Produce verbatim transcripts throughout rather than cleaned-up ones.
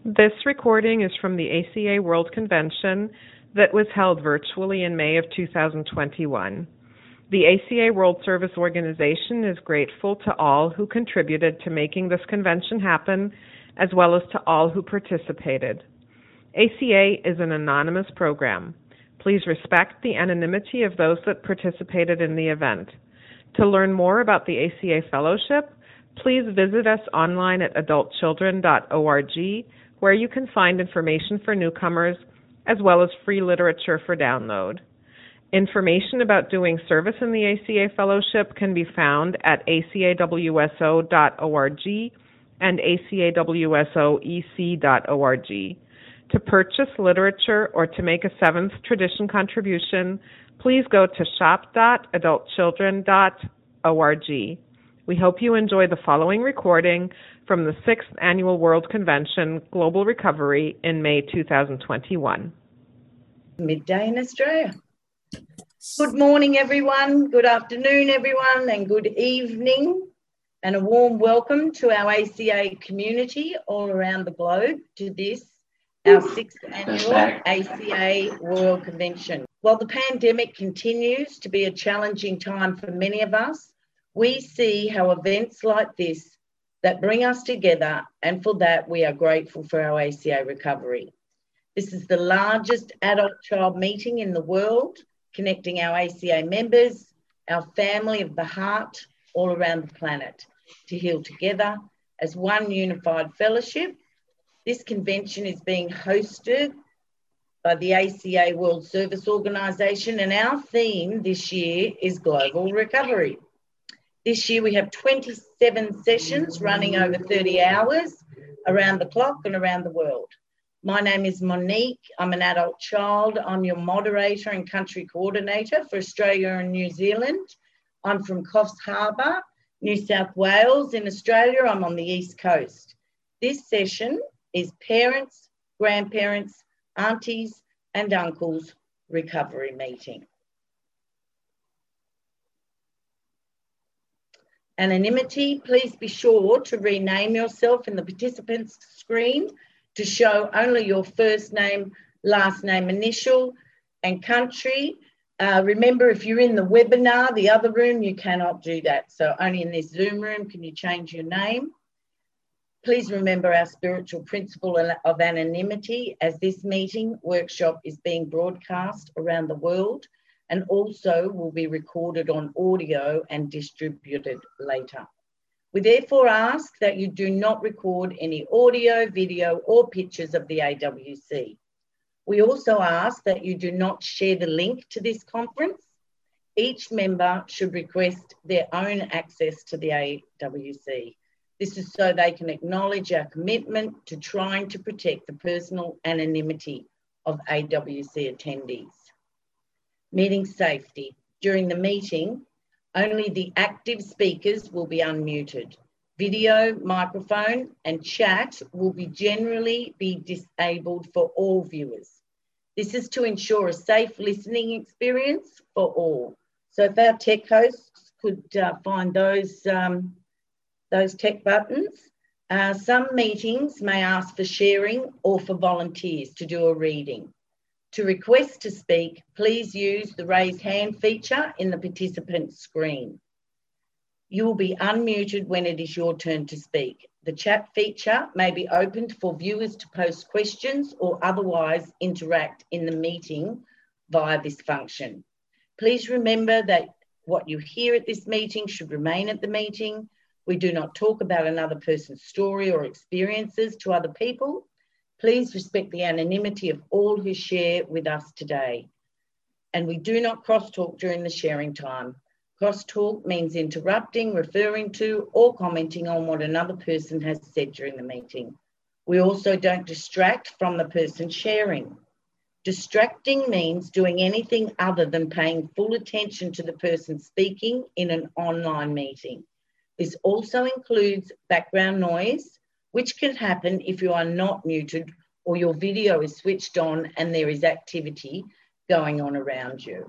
This recording is from the A C A World Convention that was held virtually in May of two thousand twenty-one. The A C A World Service Organization is grateful to all who contributed to making this convention happen, as well as to all who participated. A C A is an anonymous program. Please respect the anonymity of those that participated in the event. To learn more about the A C A Fellowship, please visit us online at adult children dot org, where you can find information for newcomers, as well as free literature for download. Information about doing service in the A C A Fellowship can be found at A C A W S O dot org and A C A W S O E C dot org. To purchase literature or to make a seventh tradition contribution, please go to shop dot adult children dot org. We hope you enjoy the following recording from the sixth Annual World Convention, Global Recovery, in May two thousand twenty-one. Midday in Australia. Good morning, everyone. Good afternoon, everyone, and good evening. And a warm welcome to our A C A community all around the globe to this, our sixth Annual A C A World Convention. While the pandemic continues to be a challenging time for many of us, we see how events like this that bring us together, and for that we are grateful for our A C A recovery. This is the largest adult-child meeting in the world, connecting our A C A members, our family of the heart, all around the planet to heal together as one unified fellowship. This convention is being hosted by the A C A World Service Organization, and our theme this year is Global Recovery. This year we have twenty-seven sessions running over thirty hours around the clock and around the world. My name is Monique. I'm an adult child. I'm your moderator and country coordinator for Australia and New Zealand. I'm from Coffs Harbour, New South Wales in Australia. I'm on the East Coast. This session is Parents, Grandparents, Aunties and Uncles Recovery Meeting. Anonymity, please be sure to rename yourself in the participants screen to show only your first name, last name, initial and country. Uh, remember, if you're in the webinar, the other room, you cannot do that. So only in this Zoom room can you change your name. Please remember our spiritual principle of anonymity, as this meeting workshop is being broadcast around the world and also will be recorded on audio and distributed later. We therefore ask that you do not record any audio, video or pictures of the A W C. We also ask that you do not share the link to this conference. Each member should request their own access to the A W C. This is so they can acknowledge our commitment to trying to protect the personal anonymity of A W C attendees. Meeting safety. During the meeting, only the active speakers will be unmuted. Video, microphone and chat will be generally be disabled for all viewers. This is to ensure a safe listening experience for all. So if our tech hosts could uh, find those, um, those tech buttons. Uh, some meetings may ask for sharing or for volunteers to do a reading. To request to speak, please use the raise hand feature in the participant screen. You will be unmuted when it is your turn to speak. The chat feature may be opened for viewers to post questions or otherwise interact in the meeting via this function. Please remember that what you hear at this meeting should remain at the meeting. We do not talk about another person's story or experiences to other people. Please respect the anonymity of all who share with us today. And we do not crosstalk during the sharing time. Crosstalk means interrupting, referring to, or commenting on what another person has said during the meeting. We also don't distract from the person sharing. Distracting means doing anything other than paying full attention to the person speaking in an online meeting. This also includes background noise, which can happen if you are not muted or your video is switched on and there is activity going on around you.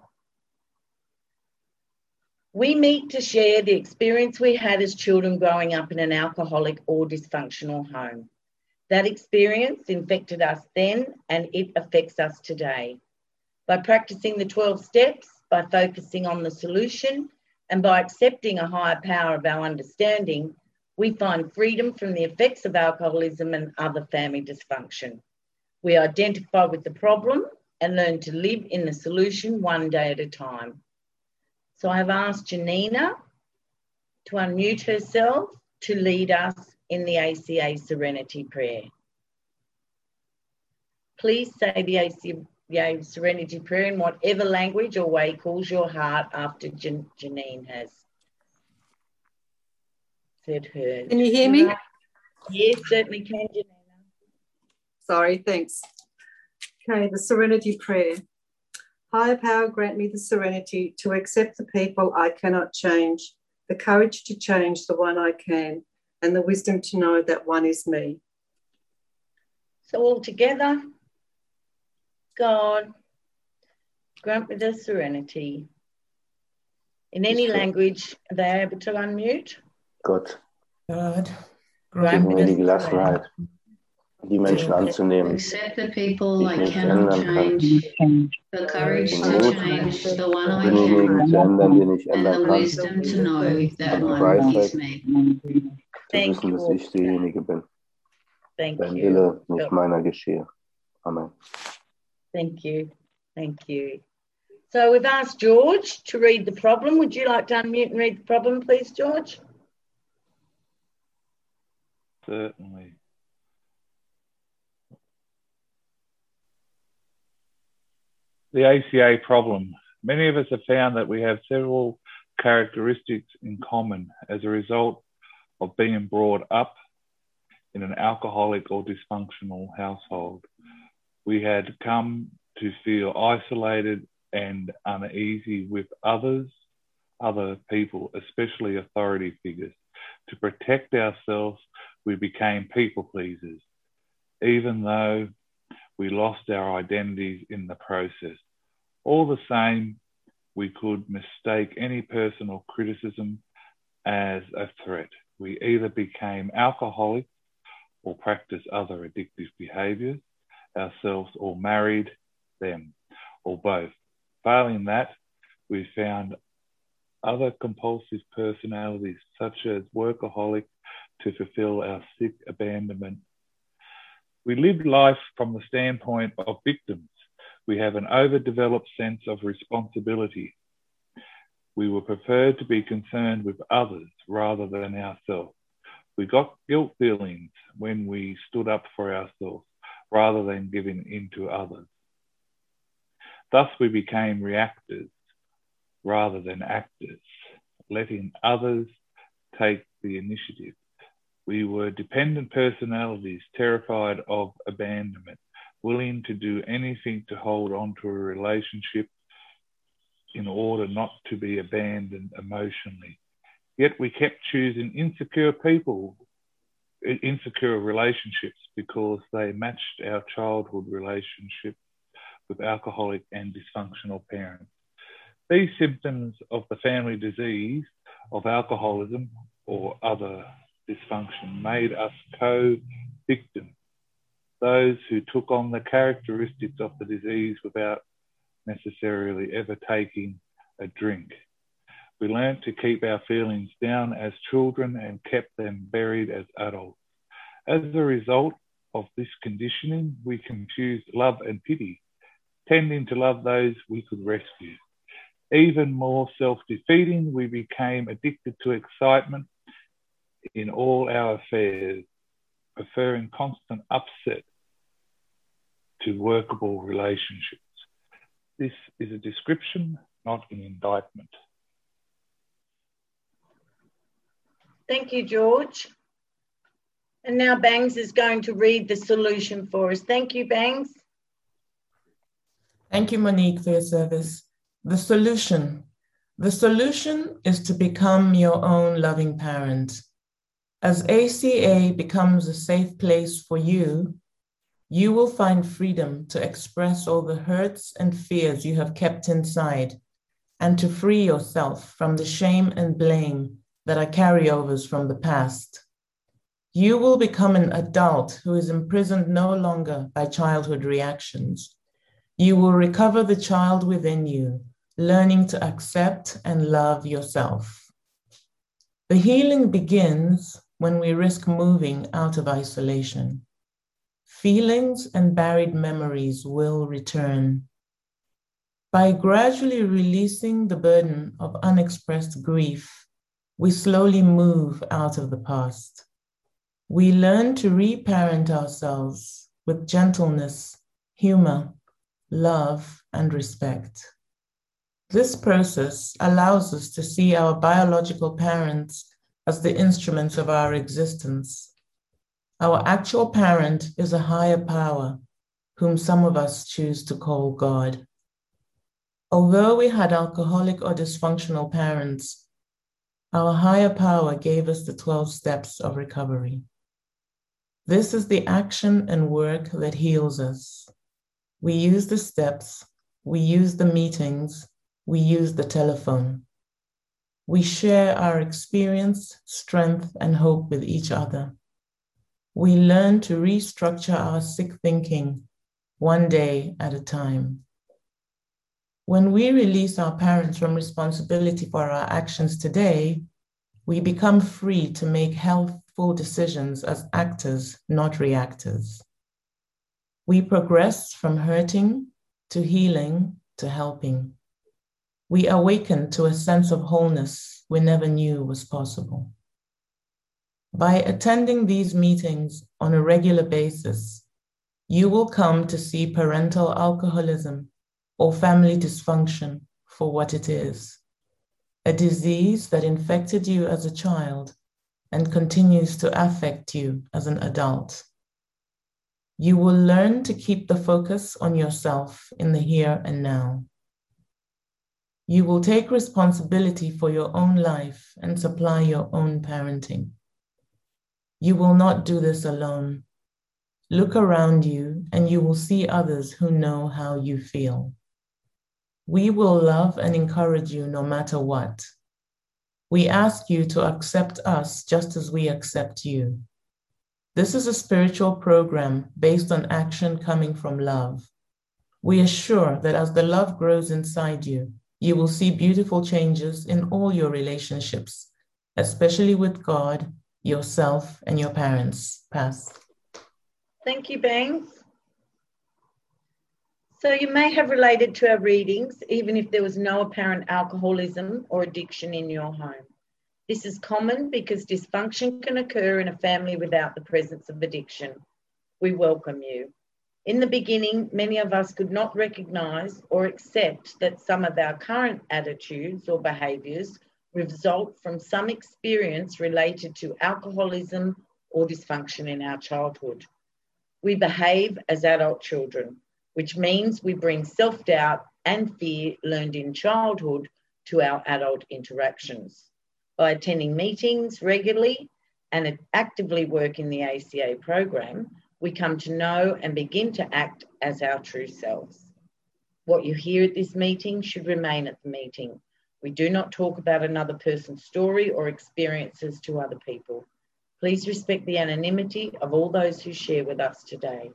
We meet to share the experience we had as children growing up in an alcoholic or dysfunctional home. That experience infected us then, and it affects us today. By practicing the twelve steps, by focusing on the solution, and by accepting a higher power of our understanding, we find freedom from the effects of alcoholism and other family dysfunction. We identify with the problem and learn to live in the solution one day at a time. So I've asked Janina to unmute herself to lead us in the A C A Serenity Prayer. Please say the A C A Serenity Prayer in whatever language or way calls your heart after Jan Janine has said hers. Can you hear me? Yes, certainly can, Janina. Sorry, thanks. Okay, the Serenity Prayer. Higher power, grant me the serenity to accept the people I cannot change, the courage to change the one I can, and the wisdom to know that one is me. So all together, God, grant me the serenity. In any language, are they able to unmute? Gott, God, gib mir die Gelassenheit, die Menschen anzunehmen, Accept the people die I ich nicht cannot ändern kann, change, the courage den to Mut, change the one I denjenigen can, zu ändern, den ich and ändern the kann, wisdom to know that und die one is Weisheit, me. zu Thank wissen, you. dass ich derjenige bin. Thank Dein you. Wille, nicht meiner, geschehe. Amen. Thank you. Thank you. So we've asked George to read the problem. Would you like to unmute and read the problem, please, George? Certainly. The A C A problem. Many of us have found that we have several characteristics in common as a result of being brought up in an alcoholic or dysfunctional household. We had come to feel isolated and uneasy with others, other people, especially authority figures. To protect ourselves, we became people pleasers, even though we lost our identities in the process. All the same, we could mistake any personal criticism as a threat. We either became alcoholics or practiced other addictive behaviours ourselves, or married them, or both. Failing that, we found other compulsive personalities, such as workaholic, to fulfill our sick abandonment. We live life from the standpoint of victims. We have an overdeveloped sense of responsibility. We would prefer to be concerned with others rather than ourselves. We got guilt feelings when we stood up for ourselves rather than giving in to others. Thus, we became reactors rather than actors, letting others take the initiative. We were dependent personalities, terrified of abandonment, willing to do anything to hold on to a relationship in order not to be abandoned emotionally. Yet we kept choosing insecure people, insecure relationships, because they matched our childhood relationship with alcoholic and dysfunctional parents. These symptoms of the family disease of alcoholism or other dysfunction made us co-victims, those who took on the characteristics of the disease without necessarily ever taking a drink. We learned to keep our feelings down as children and kept them buried as adults. As a result of this conditioning, we confused love and pity, tending to love those we could rescue. Even more self-defeating, we became addicted to excitement in all our affairs, preferring constant upset to workable relationships. This is a description, not an indictment. Thank you, George. And now Bangs is going to read the solution for us. Thank you, Bangs. Thank you, Monique, for your service. The solution. The solution is to become your own loving parent. As A C A becomes a safe place for you, you will find freedom to express all the hurts and fears you have kept inside, and to free yourself from the shame and blame that are carryovers from the past. You will become an adult who is imprisoned no longer by childhood reactions. You will recover the child within you, learning to accept and love yourself. The healing begins when we risk moving out of isolation. Feelings and buried memories will return. By gradually releasing the burden of unexpressed grief, we slowly move out of the past. We learn to reparent ourselves with gentleness, humor, love, and respect. This process allows us to see our biological parents as the instruments of our existence. Our actual parent is a higher power, whom some of us choose to call God. Although we had alcoholic or dysfunctional parents, our higher power gave us the twelve steps of recovery. This is the action and work that heals us. We use the steps, we use the meetings, we use the telephone. We share our experience, strength, and hope with each other. We learn to restructure our sick thinking one day at a time. When we release our parents from responsibility for our actions today, we become free to make healthful decisions as actors, not reactors. We progress from hurting to healing to helping. We awaken to a sense of wholeness we never knew was possible. By attending these meetings on a regular basis, you will come to see parental alcoholism or family dysfunction for what it is, a disease that infected you as a child and continues to affect you as an adult. You will learn to keep the focus on yourself in the here and now. You will take responsibility for your own life and supply your own parenting. You will not do this alone. Look around you and you will see others who know how you feel. We will love and encourage you no matter what. We ask you to accept us just as we accept you. This is a spiritual program based on action coming from love. We are sure that as the love grows inside you, you will see beautiful changes in all your relationships, especially with God, yourself, and your parents. Pass. Thank you, Bangs. So you may have related to our readings, even if there was no apparent alcoholism or addiction in your home. This is common because dysfunction can occur in a family without the presence of addiction. We welcome you. In the beginning, many of us could not recognise or accept that some of our current attitudes or behaviours result from some experience related to alcoholism or dysfunction in our childhood. We behave as adult children, which means we bring self-doubt and fear learned in childhood to our adult interactions. By attending meetings regularly and actively work in the A C A program, we come to know and begin to act as our true selves. What you hear at this meeting should remain at the meeting. We do not talk about another person's story or experiences to other people. Please respect the anonymity of all those who share with us today.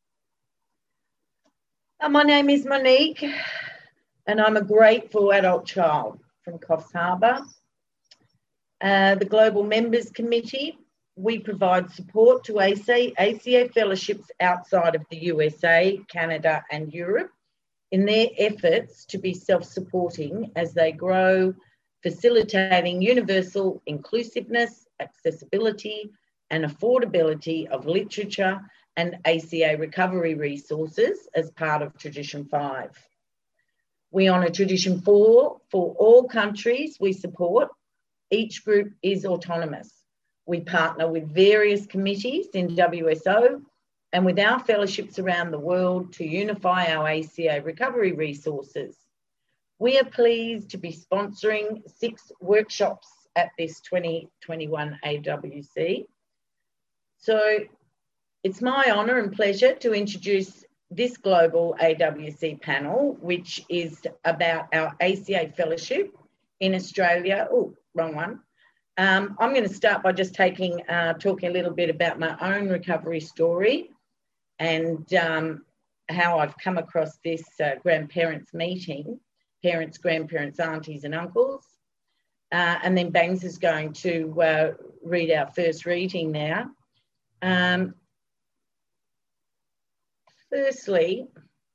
Uh, my name is Monique, and I'm a grateful adult child from Coffs Harbour. Uh, the Global Members Committee, we provide support to A C A fellowships outside of the U S A, Canada and Europe in their efforts to be self-supporting as they grow, facilitating universal inclusiveness, accessibility and affordability of literature and A C A recovery resources as part of Tradition five. We honour Tradition four for all countries we support. Each group is autonomous. We partner with various committees in W S O and with our fellowships around the world to unify our A C A recovery resources. We are pleased to be sponsoring six workshops at this twenty twenty-one A W C. So it's my honour and pleasure to introduce this global A W C panel, which is about our A C A fellowship in Australia, oh, wrong one, Um, I'm going to start by just taking, uh, talking a little bit about my own recovery story and um, how I've come across this uh, grandparents meeting, parents, grandparents, aunties and uncles. Uh, and then Bangs is going to uh, read our first reading now. Um, firstly,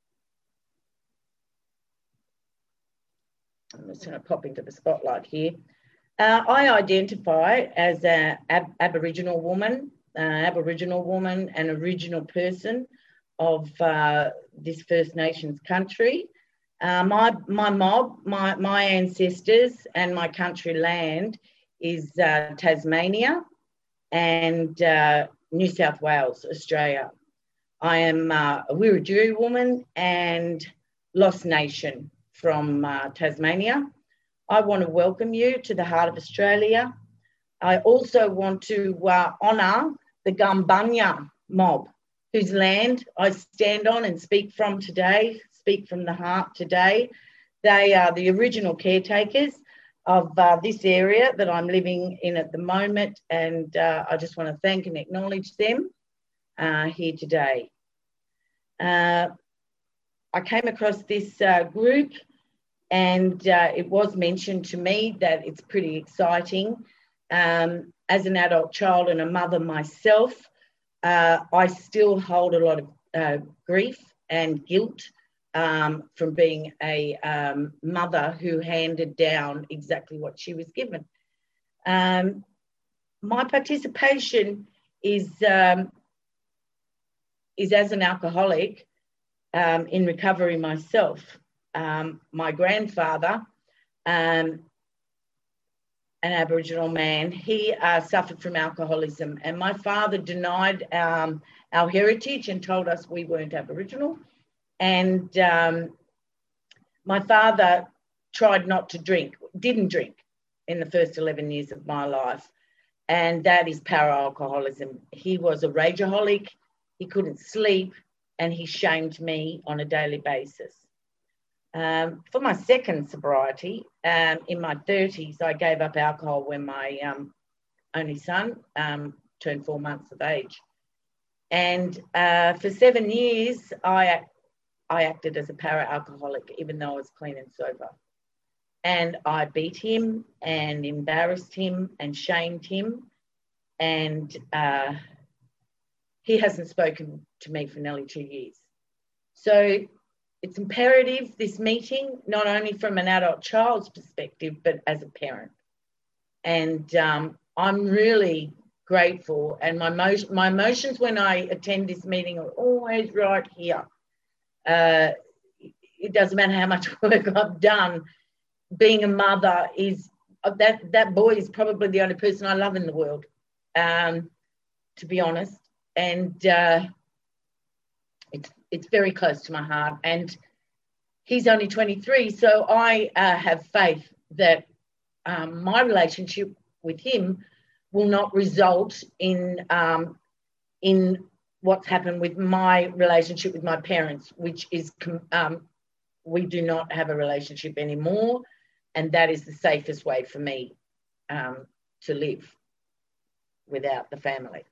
I'm just going to pop into the spotlight here. Uh, I identify as an ab Aboriginal woman, uh, Aboriginal woman, an original person of uh, this First Nations country. Uh, my my mob, my my ancestors, and my country land is uh, Tasmania and uh, New South Wales, Australia. I am uh, a Wiradjuri woman and Lost Nation from uh, Tasmania. I want to welcome you to the heart of Australia. I also want to uh, honour the Gumbunya mob, whose land I stand on and speak from today, speak from the heart today. They are the original caretakers of uh, this area that I'm living in at the moment, and uh, I just want to thank and acknowledge them uh, here today. Uh, I came across this uh, group, and uh, it was mentioned to me that it's pretty exciting. Um, as an adult child and a mother myself, uh, I still hold a lot of uh, grief and guilt um, from being a um, mother who handed down exactly what she was given. Um, my participation is, um, is as an alcoholic um, in recovery myself. Um, my grandfather, um, an Aboriginal man, he uh, suffered from alcoholism, and my father denied um, our heritage and told us we weren't Aboriginal. And um, my father tried not to drink, didn't drink in the first eleven years of my life, and that is para-alcoholism. He was a rageaholic, he couldn't sleep, and he shamed me on a daily basis. Um, for my second sobriety, um, in my thirties, I gave up alcohol when my um, only son um, turned four months of age. And uh, for seven years, I, I acted as a para-alcoholic, even though I was clean and sober. And I beat him and embarrassed him and shamed him. And uh, he hasn't spoken to me for nearly two years. So it's imperative, this meeting, not only from an adult child's perspective, but as a parent. And um, I'm really grateful. And my, mo my emotions when I attend this meeting are always right here. Uh, it doesn't matter how much work I've done. Being a mother is, that, that boy is probably the only person I love in the world, um, to be honest. And uh, it's It's very close to my heart, and he's only twenty-three, so I uh, have faith that um, my relationship with him will not result in um, in what's happened with my relationship with my parents, which is um, we do not have a relationship anymore, and that is the safest way for me um, to live without the family.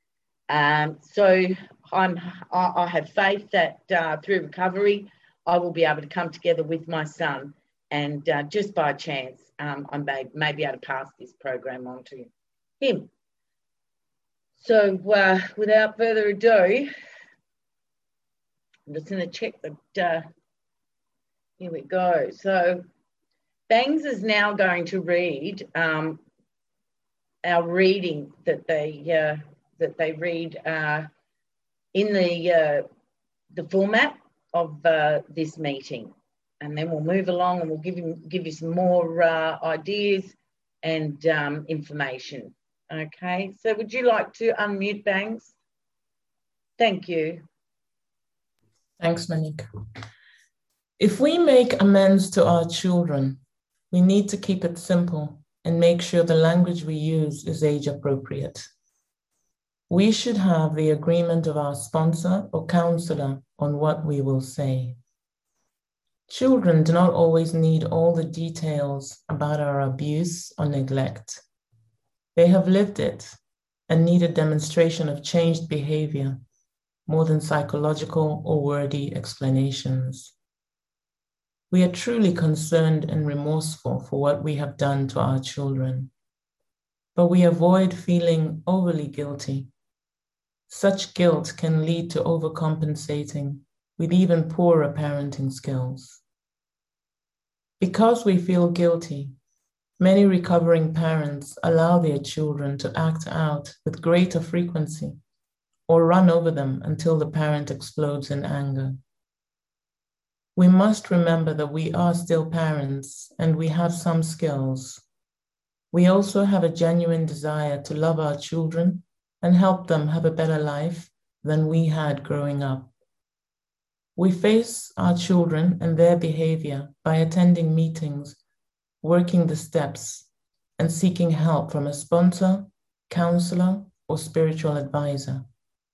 Um, so I'm, I, I have faith that uh, through recovery, I will be able to come together with my son, and uh, just by chance, um, I may, may be able to pass this program on to him. So uh, without further ado, I'm just going to check that, uh, here we go. So Bangs is now going to read um, our reading that they uh, that they read uh, in the uh, the format of uh, this meeting, and then we'll move along and we'll give you give you some more uh, ideas and um, information. Okay, so would you like to unmute, Bangs? Thank you. Thanks, Monique. If we make amends to our children, we need to keep it simple and make sure the language we use is age appropriate. We should have the agreement of our sponsor or counselor on what we will say. Children do not always need all the details about our abuse or neglect. They have lived it and need a demonstration of changed behavior more than psychological or wordy explanations. We are truly concerned and remorseful for what we have done to our children, but we avoid feeling overly guilty. Such guilt can lead to overcompensating with even poorer parenting skills. Because we feel guilty, many recovering parents allow their children to act out with greater frequency or run over them until the parent explodes in anger. We must remember that we are still parents and we have some skills. We also have a genuine desire to love our children and help them have a better life than we had growing up. We face our children and their behavior by attending meetings, working the steps, and seeking help from a sponsor, counselor, or spiritual advisor.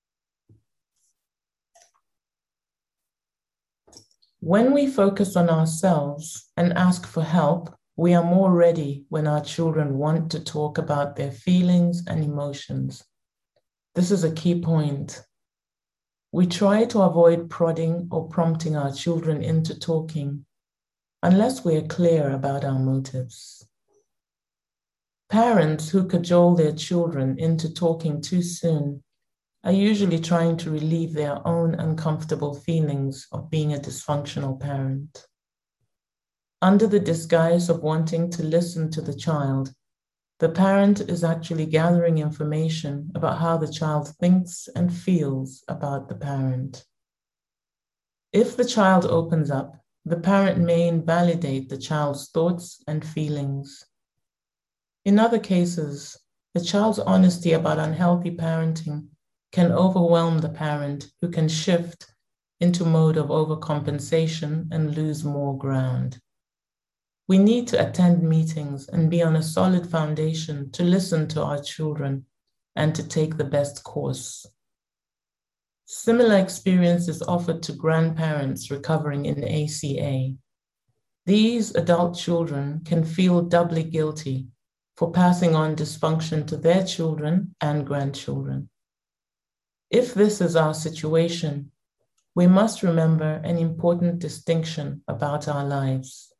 When we focus on ourselves and ask for help, we are more ready when our children want to talk about their feelings and emotions. This is a key point. We try to avoid prodding or prompting our children into talking unless we are clear about our motives. Parents who cajole their children into talking too soon are usually trying to relieve their own uncomfortable feelings of being a dysfunctional parent. Under the disguise of wanting to listen to the child, the parent is actually gathering information about how the child thinks and feels about the parent. If the child opens up, the parent may invalidate the child's thoughts and feelings. In other cases, the child's honesty about unhealthy parenting can overwhelm the parent, who can shift into mode of overcompensation and lose more ground. We need to attend meetings and be on a solid foundation to listen to our children and to take the best course. Similar experience is offered to grandparents recovering in A C A. These adult children can feel doubly guilty for passing on dysfunction to their children and grandchildren. If this is our situation, we must remember an important distinction about our lives.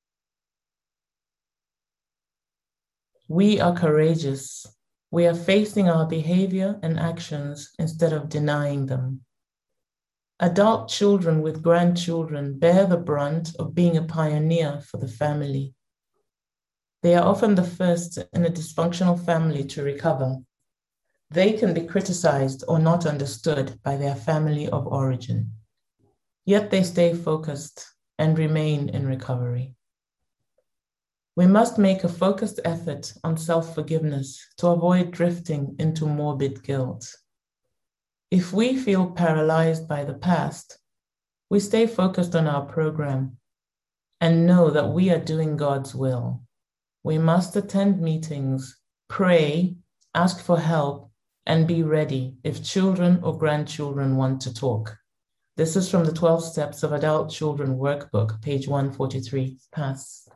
We are courageous. We are facing our behavior and actions instead of denying them. Adult children with grandchildren bear the brunt of being a pioneer for the family. They are often the first in a dysfunctional family to recover. They can be criticized or not understood by their family of origin, yet they stay focused and remain in recovery. We must make a focused effort on self-forgiveness to avoid drifting into morbid guilt. If we feel paralyzed by the past, we stay focused on our program and know that we are doing God's will. We must attend meetings, pray, ask for help, and be ready if children or grandchildren want to talk. This is from the twelve Steps of Adult Children workbook, page one forty-three. Pass.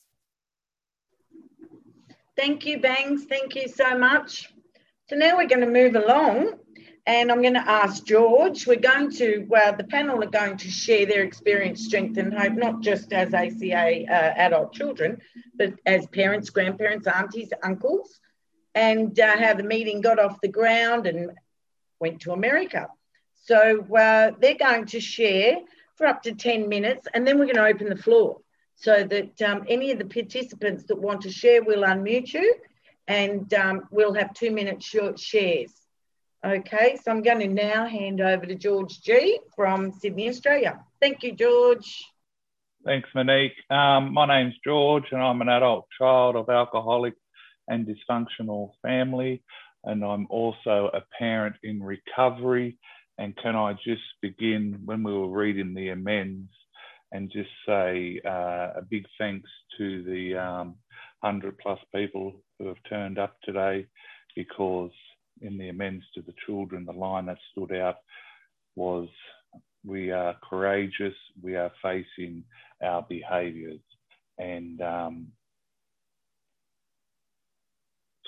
Thank you, Bangs. Thank you so much. So now we're going to move along, and I'm going to ask George. We're going to, well, the panel are going to share their experience, strength and hope, not just as A C A uh, adult children, but as parents, grandparents, aunties, uncles, and uh, how the meeting got off the ground and went to America. So uh, they're going to share for up to ten minutes, and then we're going to open the floor so that um, any of the participants that want to share will unmute you, and um, we'll have two-minute short shares. Okay, so I'm going to now hand over to George G from Sydney, Australia. Thank you, George. Thanks, Monique. Um, my name's George, and I'm an adult child of alcoholic and dysfunctional family, and I'm also a parent in recovery. And can I just begin when we were reading the amends and just say uh, a big thanks to the um, one hundred plus people who have turned up today, because in the amends to the children, the line that stood out was, we are courageous, we are facing our behaviours. And um,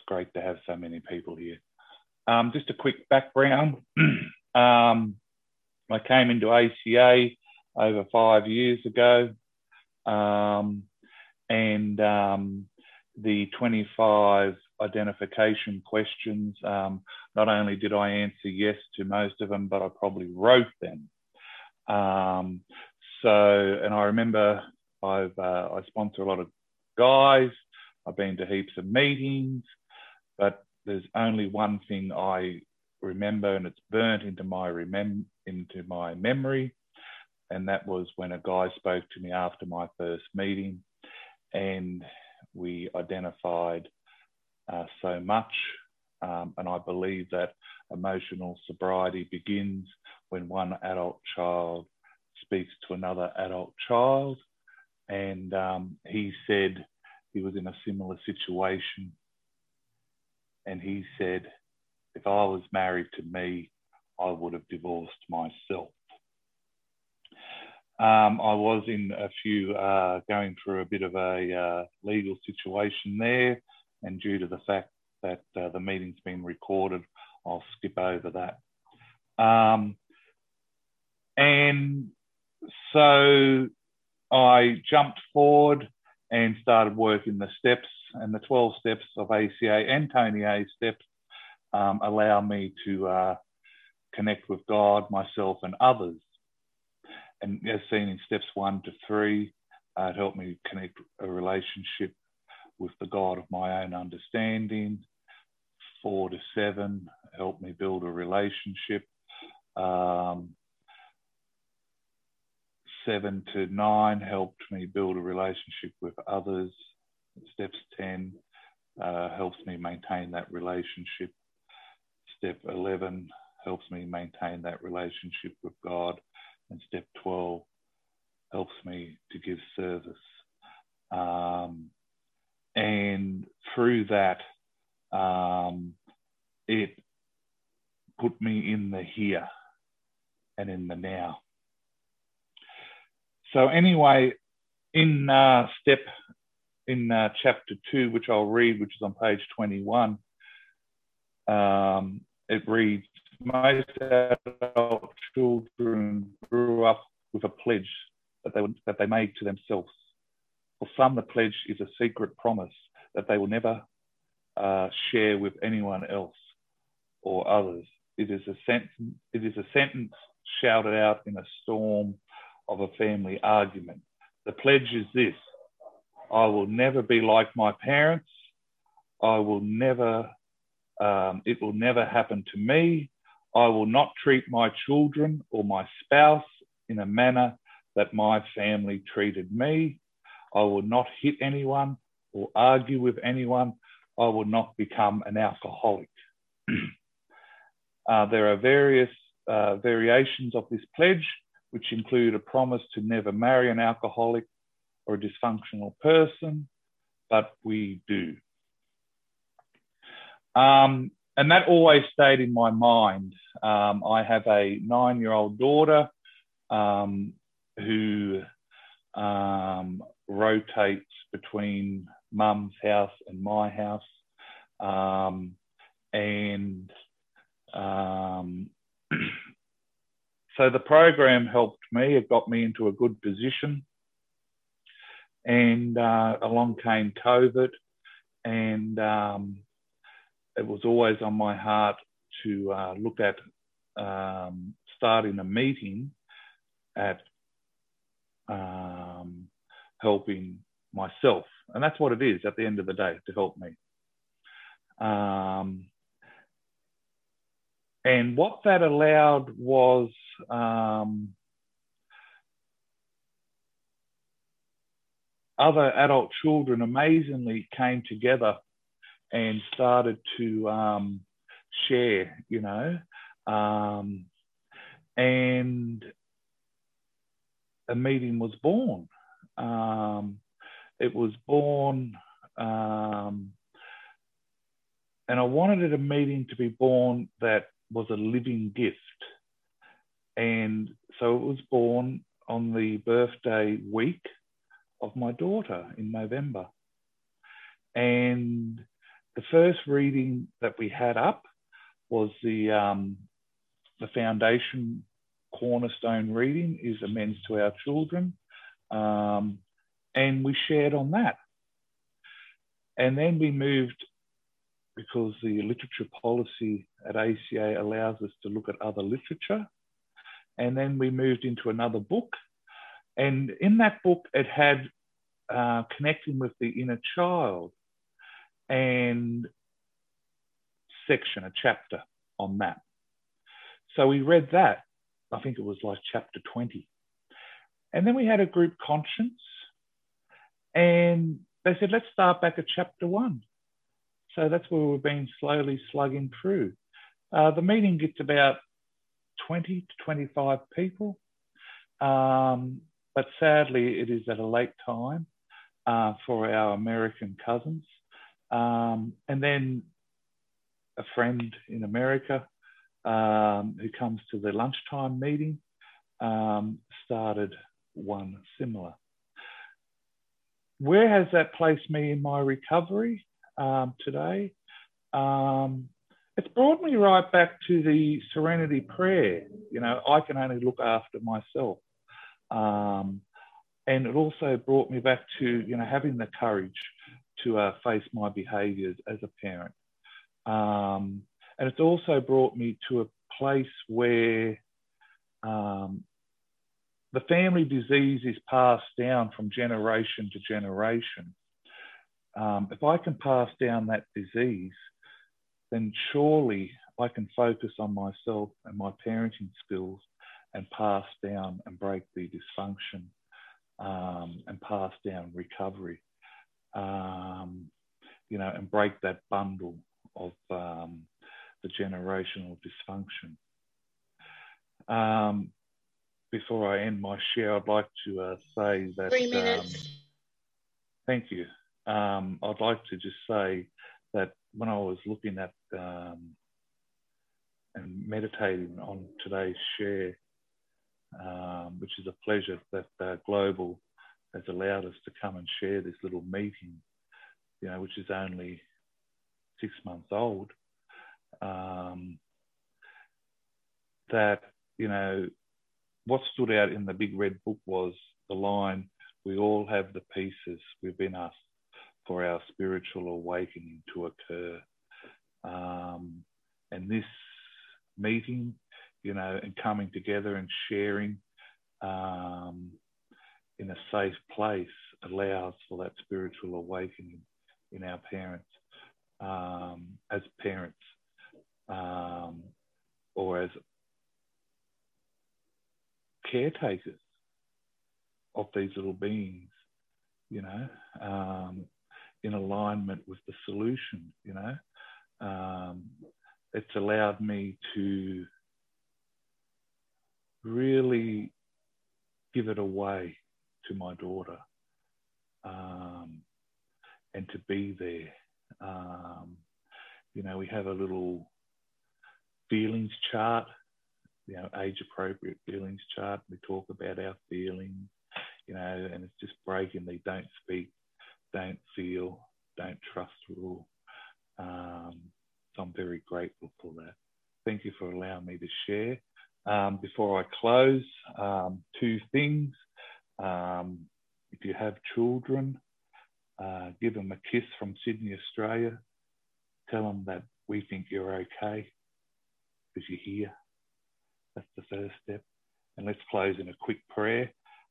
great to have so many people here. Um, just a quick background. um, I came into A C A over five years ago, um, and um, the twenty-five identification questions, um, not only did I answer yes to most of them, but I probably wrote them. Um, so, and I remember I've uh, I sponsor a lot of guys. I've been to heaps of meetings, but there's only one thing I remember, and it's burnt into my remem into my memory, and that was when a guy spoke to me after my first meeting, and we identified uh, so much, um, and I believe that emotional sobriety begins when one adult child speaks to another adult child, and um, he said he was in a similar situation, and he said, if I was married to me, I would have divorced myself. Um, I was in a few, uh, going through a bit of a uh, legal situation there, and due to the fact that uh, the meeting's been recorded, I'll skip over that. Um, and so I jumped forward and started working the steps, and the twelve steps of A C A and Tony A steps um, allow me to uh, connect with God, myself, and others. And as seen in steps one to three, uh, it helped me connect a relationship with the God of my own understanding. Four to seven helped me build a relationship. Um, seven to nine helped me build a relationship with others. Steps ten uh, helps me maintain that relationship. Step eleven helps me maintain that relationship with God. And step twelve helps me to give service. Um, and through that, um, it put me in the here and in the now. So anyway, in uh, step, in uh, chapter two, which I'll read, which is on page twenty-one, um, it reads, most adult children grew up with a pledge that they, would, that they made to themselves. For some, the pledge is a secret promise that they will never uh, share with anyone else or others. It is a sentence, it is a sentence shouted out in a storm of a family argument. The pledge is this: I will never be like my parents. I will never, um, it will never happen to me. I will not treat my children or my spouse in a manner that my family treated me. I will not hit anyone or argue with anyone. I will not become an alcoholic. uh, there are various uh, variations of this pledge, which include a promise to never marry an alcoholic or a dysfunctional person, but we do. Um, and that always stayed in my mind. Um, I have a nine-year-old daughter um, who um, rotates between mum's house and my house. Um, and um, so the program helped me. It got me into a good position. And uh, along came COVID, and um, it was always on my heart to uh, look at um, starting a meeting at um, helping myself. And that's what it is at the end of the day, to help me. Um, and what that allowed was um, other adult children amazingly came together and started to um, share, you know, um, and a meeting was born. Um, it was born, um, and I wanted a meeting to be born that was a living gift. And so it was born on the birthday week of my daughter in November. And the first reading that we had up was the, um, the foundation cornerstone reading, is Amends to Our Children. Um, and we shared on that. And then we moved, because the literature policy at A C A allows us to look at other literature. And then we moved into another book. And in that book, it had uh, Connecting with the Inner Child and section, a chapter on that. So we read that. I think it was like chapter twenty. And then we had a group conscience, and they said, let's start back at chapter one. So that's where we've been slowly slugging through. Uh, the meeting gets about twenty to twenty-five people. Um, but sadly, it is at a late time uh, for our American cousins. Um, and then a friend in America um, who comes to the lunchtime meeting um, started one similar. Where has that placed me in my recovery um, today? Um, it's brought me right back to the serenity prayer. You know, I can only look after myself. Um, and it also brought me back to, you know, having the courage to uh, face my behaviours as a parent. Um, and it's also brought me to a place where um, the family disease is passed down from generation to generation. Um, if I can pass down that disease, then surely I can focus on myself and my parenting skills and pass down and break the dysfunction um, and pass down recovery, um, you know, and break that bundle of um, the generational dysfunction. Um, before I end my share, I'd like to uh, say that... Three minutes. Um, thank you. Um, I'd like to just say that when I was looking at um, and meditating on today's share, um, which is a pleasure that uh, Global has allowed us to come and share this little meeting, you know, which is only six months old, um, that, you know, what stood out in the big red book was the line, we all have the pieces within us for our spiritual awakening to occur. Um, and this meeting, you know, and coming together and sharing um, in a safe place allows for that spiritual awakening in our parents, um, as parents, um, or as caretakers of these little beings, you know, um, in alignment with the solution, you know. Um, it's allowed me to really give it away to my daughter um, and to be there. Um, you know, we have a little feelings chart, you know, age-appropriate feelings chart. We talk about our feelings, you know, and it's just breaking the don't speak, don't feel, don't trust rule. Um, so I'm very grateful for that. Thank you for allowing me to share. Um, before I close, um, two things. Um, if you have children, uh, give them a kiss from Sydney, Australia. Tell them that we think you're okay because you're here. That's the first step. And let's close in a quick prayer.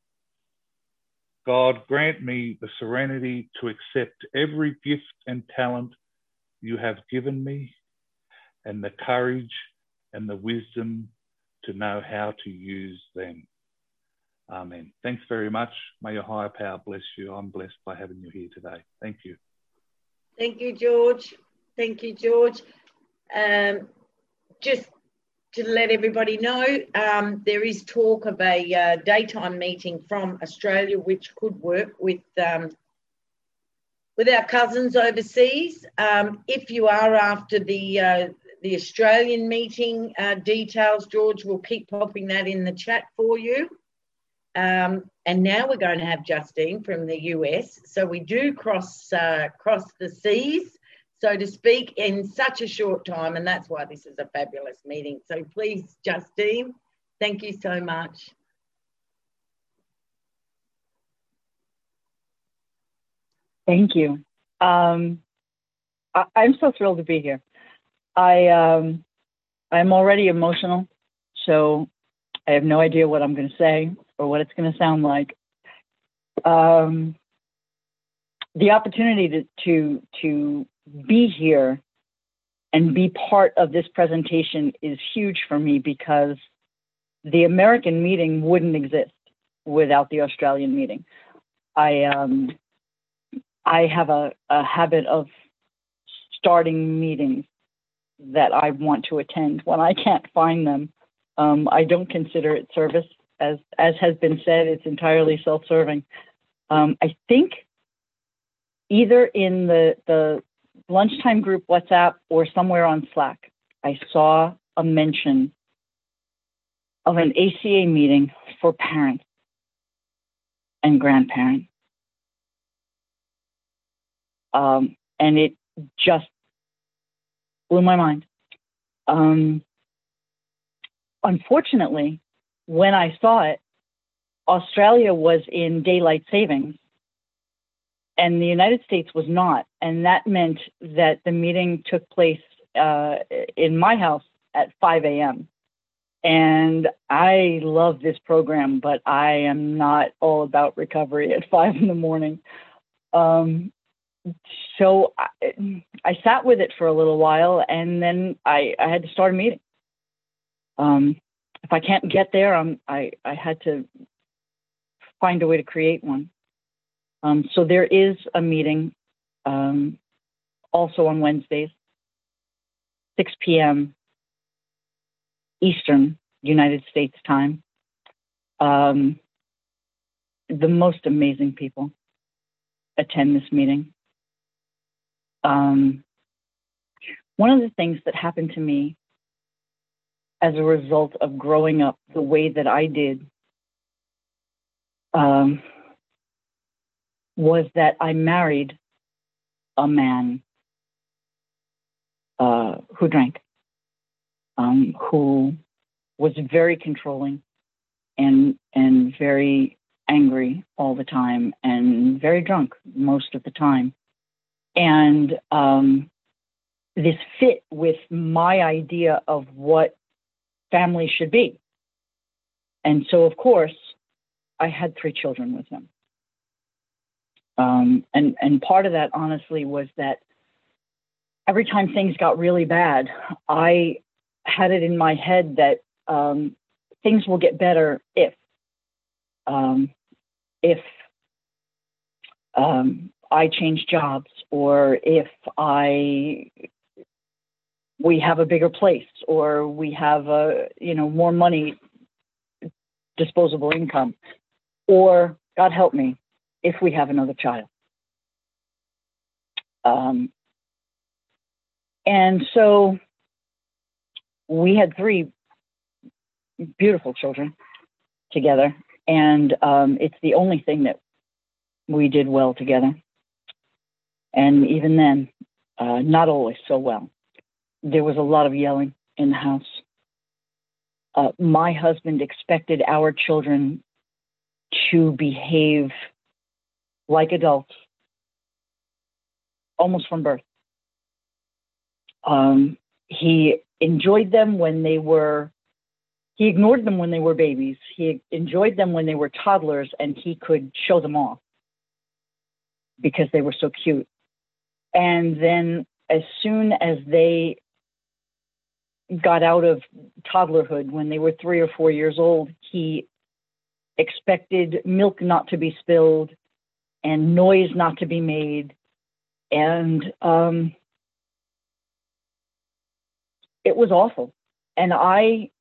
God, grant me the serenity to accept every gift and talent you have given me, and the courage and the wisdom to know how to use them. Amen. Thanks very much. May your higher power bless you. I'm blessed by having you here today. Thank you. Thank you, George. Thank you, George. Um, just to let everybody know, um, there is talk of a uh, daytime meeting from Australia, which could work with um, with our cousins overseas. Um, if you are after the uh, the Australian meeting uh, details, George will keep popping that in the chat for you. Um, and now we're going to have Justine from the U S. So we do cross uh, cross the seas. so to speak, in such a short time, and that's why this is a fabulous meeting. So please, Justine, thank you so much. Thank you. Um, I, I'm so thrilled to be here. I, um, I'm already emotional, so I have no idea what I'm going to say or what it's going to sound like. Um, the opportunity to, to, to be here and be part of this presentation is huge for me, because the American meeting wouldn't exist without the Australian meeting. I, um, I have a, a habit of starting meetings that I want to attend when I can't find them. Um, I don't consider it service. As, as has been said, it's entirely self-serving. Um, I think either in the, the lunchtime group WhatsApp or somewhere on Slack, I saw a mention of an A C A meeting for parents and grandparents. Um, and it just blew my mind. Um, unfortunately, when I saw it, Australia was in daylight savings and the United States was not. And that meant that the meeting took place uh, in my house at five A M And I love this program, but I am not all about recovery at five in the morning. Um, So I, I sat with it for a little while, and then I, I had to start a meeting. Um, if I can't get there, I'm, I, I had to find a way to create one. Um, so there is a meeting um, also on Wednesdays, six P M Eastern United States time. Um, the most amazing people attend this meeting. Um, one of the things that happened to me as a result of growing up the way that I did um, was that I married a man uh, who drank, um, who was very controlling and and very angry all the time and very drunk most of the time. And um, this fit with my idea of what family should be. And so, of course, I had three children with him. Um, and, and part of that, honestly, was that every time things got really bad, I had it in my head that um, things will get better if, um, if, um, I change jobs, or if I, we have a bigger place, or we have a, you know, more money, disposable income, or God help me, if we have another child. Um, and so we had three beautiful children together, and um, it's the only thing that we did well together. And even then, uh, not always so well. There was a lot of yelling in the house. Uh, my husband expected our children to behave like adults, almost from birth. Um, he enjoyed them when they were, he ignored them when they were babies. He enjoyed them when they were toddlers, and he could show them off because they were so cute. And then as soon as they got out of toddlerhood, when they were three or four years old, he expected milk not to be spilled and noise not to be made. And um, it was awful. And I,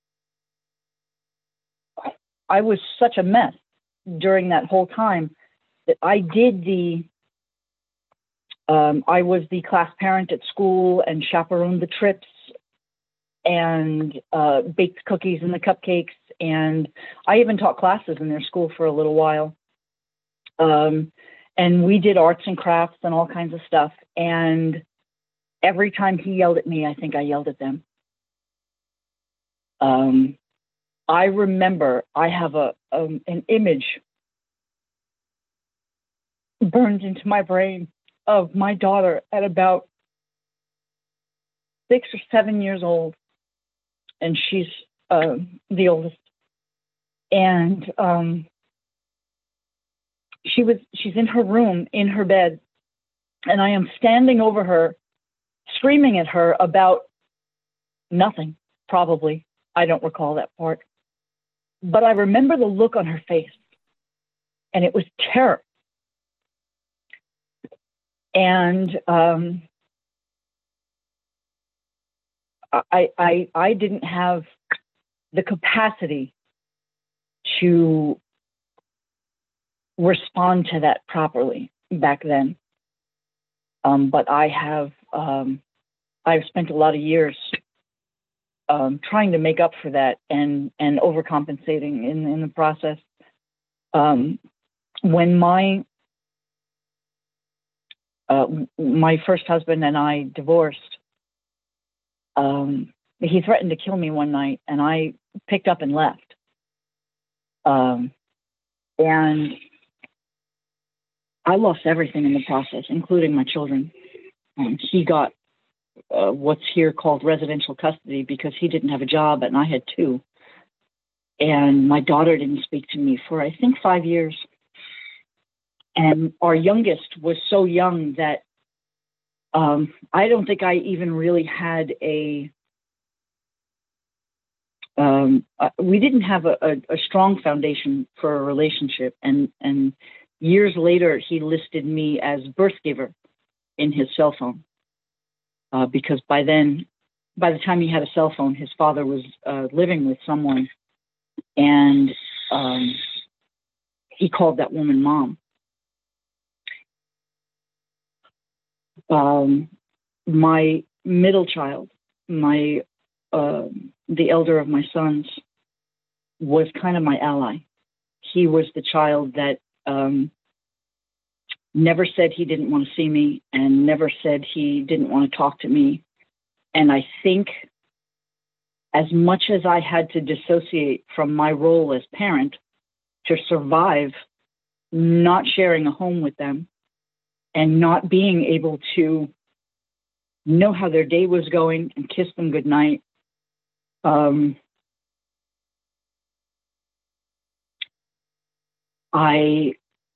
I was such a mess during that whole time that I did the Um, I was the class parent at school and chaperoned the trips and uh, baked cookies and the cupcakes. And I even taught classes in their school for a little while. Um, and we did arts and crafts and all kinds of stuff. And every time he yelled at me, I think I yelled at them. Um, I remember I have a um, an image burned into my brain of my daughter at about six or seven years old, and she's uh, the oldest. And um, she was she's in her room, in her bed, and I am standing over her, screaming at her about nothing, probably. I don't recall that part. But I remember the look on her face, and it was terror. And um, I, I, I didn't have the capacity to respond to that properly back then. Um, but I have, um, I've spent a lot of years um, trying to make up for that and, and overcompensating in, in the process. Um, when my, uh, my first husband and I divorced, um, he threatened to kill me one night, and I picked up and left. Um, and I lost everything in the process, including my children. Um, he got uh, what's here called residential custody because he didn't have a job and I had two. And my daughter didn't speak to me for, I think, five years. And our youngest was so young that um, I don't think I even really had a, um, uh, we didn't have a, a, a strong foundation for a relationship. And, and years later, he listed me as birth giver in his cell phone. Uh, because by then, by the time he had a cell phone, his father was uh, living with someone, and um, he called that woman mom. Um, my middle child, my uh, the elder of my sons, was kind of my ally. He was the child that um, never said he didn't want to see me and never said he didn't want to talk to me. And I think as much as I had to dissociate from my role as parent to survive not sharing a home with them and not being able to know how their day was going and kiss them goodnight, um, I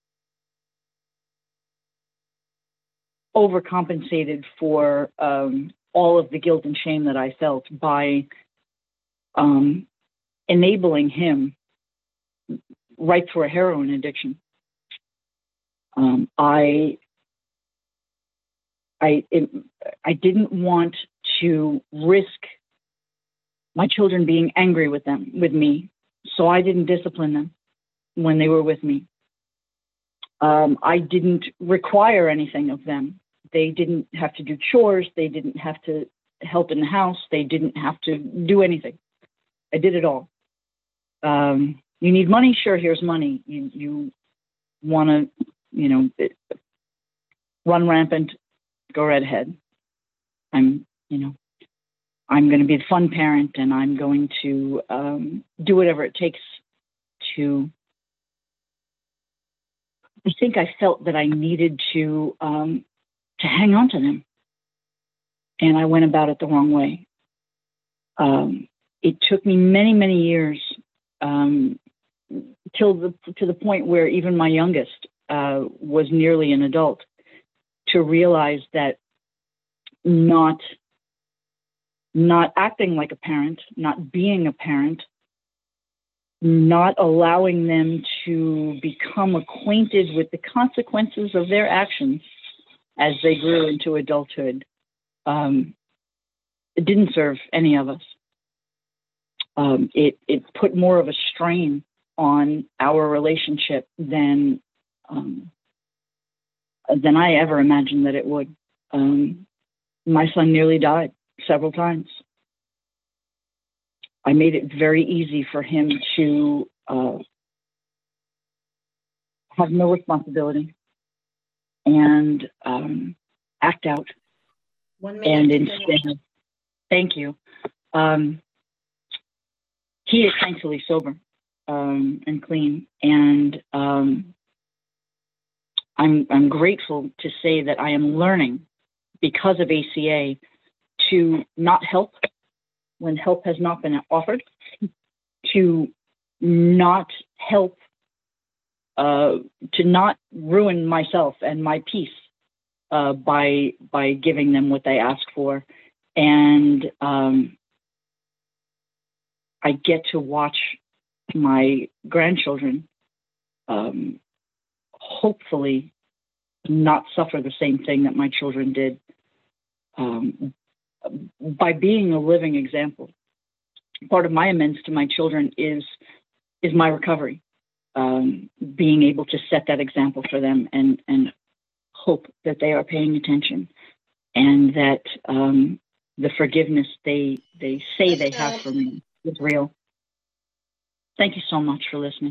overcompensated for um, all of the guilt and shame that I felt by um, enabling him right through a heroin addiction. Um, I, I, it, I didn't want to risk my children being angry with them, with me, so I didn't discipline them when they were with me. Um, I didn't require anything of them. They didn't have to do chores. They didn't have to help in the house. They didn't have to do anything. I did it all. Um, you need money? Sure, here's money. You, you want to, you know, run rampant, go right ahead. I'm, you know, I'm going to be the fun parent, and I'm going to um, do whatever it takes to. I think I felt that I needed to um, to hang on to them, and I went about it the wrong way. Um, it took me many, many years um, till the to the point where even my youngest uh, was nearly an adult to realize that not not acting like a parent, not being a parent, not allowing them to become acquainted with the consequences of their actions as they grew into adulthood, um, it didn't serve any of us. Um, it, it put more of a strain on our relationship than um, than I ever imagined that it would. Um, my son nearly died several times. I made it very easy for him to uh, have no responsibility and um, act out One minute. And instead, thank you. Um, he is thankfully sober um, and clean, and um, I'm I'm grateful to say that I am learning because of A C A to not help when help has not been offered, to not help, uh, to not ruin myself and my peace uh, by by giving them what they ask for, and um, I get to watch my grandchildren um, hopefully not suffer the same thing that my children did um, by being a living example. Part of my amends to my children is is my recovery, um, being able to set that example for them and and hope that they are paying attention and that um, the forgiveness they they say they have for me is real. Thank you so much for listening.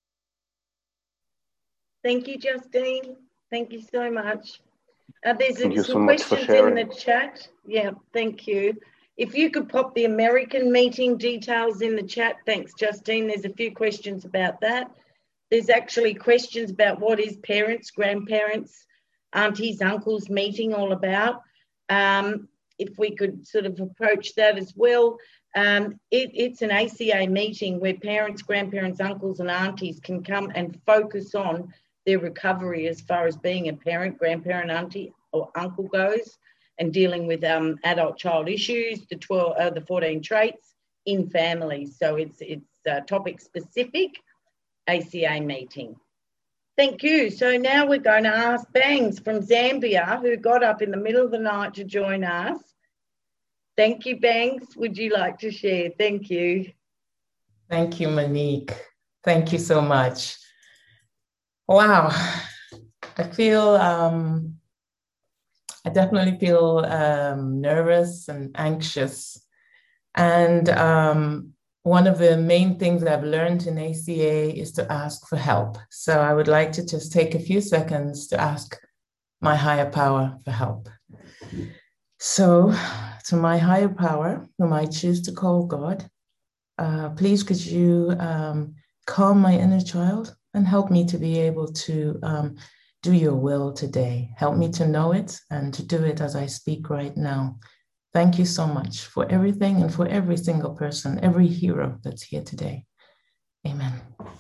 Thank you, Justine. Thank you so much. Uh, there's Thank you some so much for questions in sharing. the chat. Yeah, thank you. If you could pop the American meeting details in the chat. Thanks, Justine. There's a few questions about that. There's actually questions about what is parents, grandparents, aunties, uncles meeting all about. Um, if we could sort of approach that as well. Um, it, it's an A C A meeting where parents, grandparents, uncles and aunties can come and focus on their recovery as far as being a parent, grandparent, auntie or uncle goes, and dealing with um, adult child issues, the twelve, uh, the fourteen traits in families. So it's it's uh, topic specific A C A meeting. Thank you. So now we're going to ask Bangs from Zambia, who got up in the middle of the night to join us. Thank you, Bangs. Would you like to share? Thank you. Thank you, Monique. Thank you so much. Wow. I feel, um, I definitely feel um, nervous and anxious. And um, one of the main things that I've learned in A C A is to ask for help. So I would like to just take a few seconds to ask my higher power for help. So to my higher power, whom I choose to call God, uh, please could you um, calm my inner child and help me to be able to um, do your will today. Help me to know it and to do it as I speak right now. Thank you so much for everything and for every single person, every hero that's here today. Amen.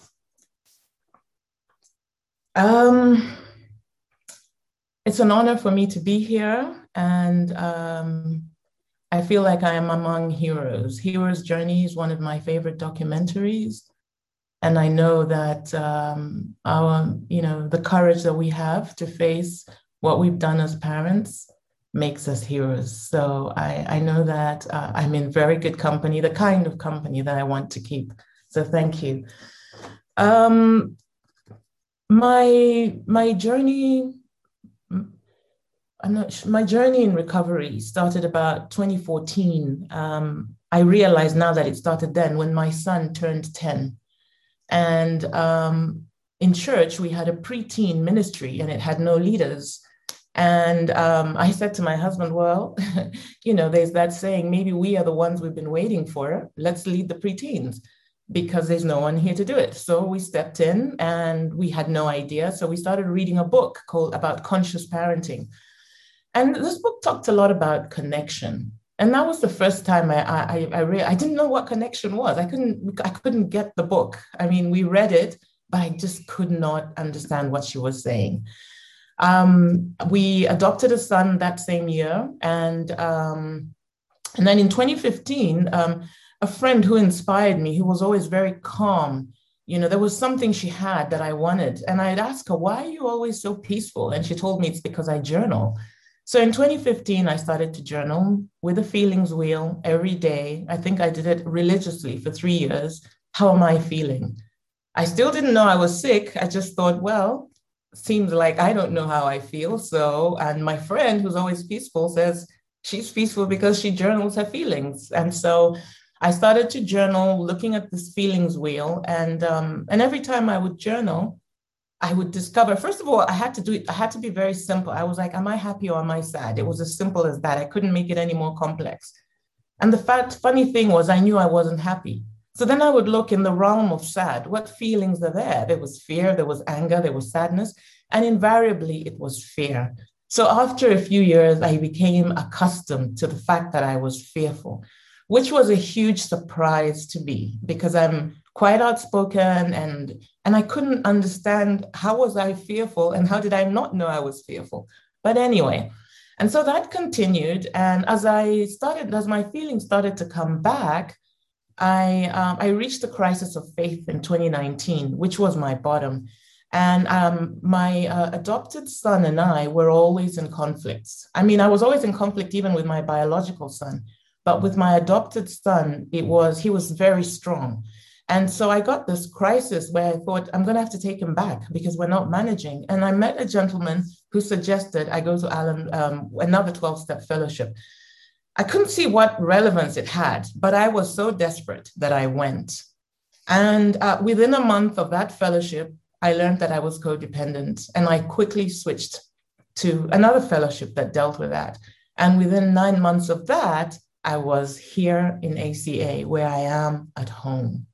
Um, it's an honor for me to be here, and um, I feel like I am among heroes. Hero's Journey is one of my favorite documentaries. And I know that um, our, you know, the courage that we have to face what we've done as parents makes us heroes. So I, I know that uh, I'm in very good company, the kind of company that I want to keep. So thank you. Um, my, my journey, I'm not sure, my journey in recovery started about twenty fourteen. Um, I realize now that it started then when my son turned ten. And um, in church, we had a preteen ministry and it had no leaders. And um, I said to my husband, well, you know, there's that saying, maybe we are the ones we've been waiting for. Let's lead the preteens because there's no one here to do it. So we stepped in and we had no idea. So we started reading a book called about conscious parenting. And this book talked a lot about connection. And that was the first time I I I, re- I didn't know what connection was. I couldn't I couldn't get the book. I mean, we read it, but I just could not understand what she was saying. Um, we adopted a son that same year, and um, and then in twenty fifteen, um, a friend who inspired me, who was always very calm. You know, there was something she had that I wanted, and I'd ask her, "Why are you always so peaceful?" And she told me it's because I journal. So in twenty fifteen, I started to journal with a feelings wheel every day. I think I did it religiously for three years. How am I feeling? I still didn't know I was sick. I just thought, well, seems like I don't know how I feel. So, and my friend who's always peaceful says she's peaceful because she journals her feelings. And so I started to journal looking at this feelings wheel. And, um, and every time I would journal, I would discover, first of all, I had to do it, I had to be very simple. I was like, am I happy or am I sad? It was as simple as that. I couldn't make it any more complex. And the fact, funny thing was, I knew I wasn't happy. So then I would look in the realm of sad. What feelings are there? There was fear, there was anger, there was sadness, and invariably it was fear. So after a few years, I became accustomed to the fact that I was fearful, which was a huge surprise to me because I'm quite outspoken and, and I couldn't understand how was I fearful and how did I not know I was fearful. But anyway, and so that continued. And as I started, as my feelings started to come back, I, um, I reached the crisis of faith in twenty nineteen, which was my bottom. And um, my uh, adopted son and I were always in conflicts. I mean, I was always in conflict even with my biological son, but with my adopted son, it was, he was very strong. And so I got this crisis where I thought, I'm going to have to take him back because we're not managing. And I met a gentleman who suggested I go to Alan, um, another twelve-step fellowship. I couldn't see what relevance it had, but I was so desperate that I went. And uh, within a month of that fellowship, I learned that I was codependent, and I quickly switched to another fellowship that dealt with that. And within nine months of that, I was here in A C A, where I am at home.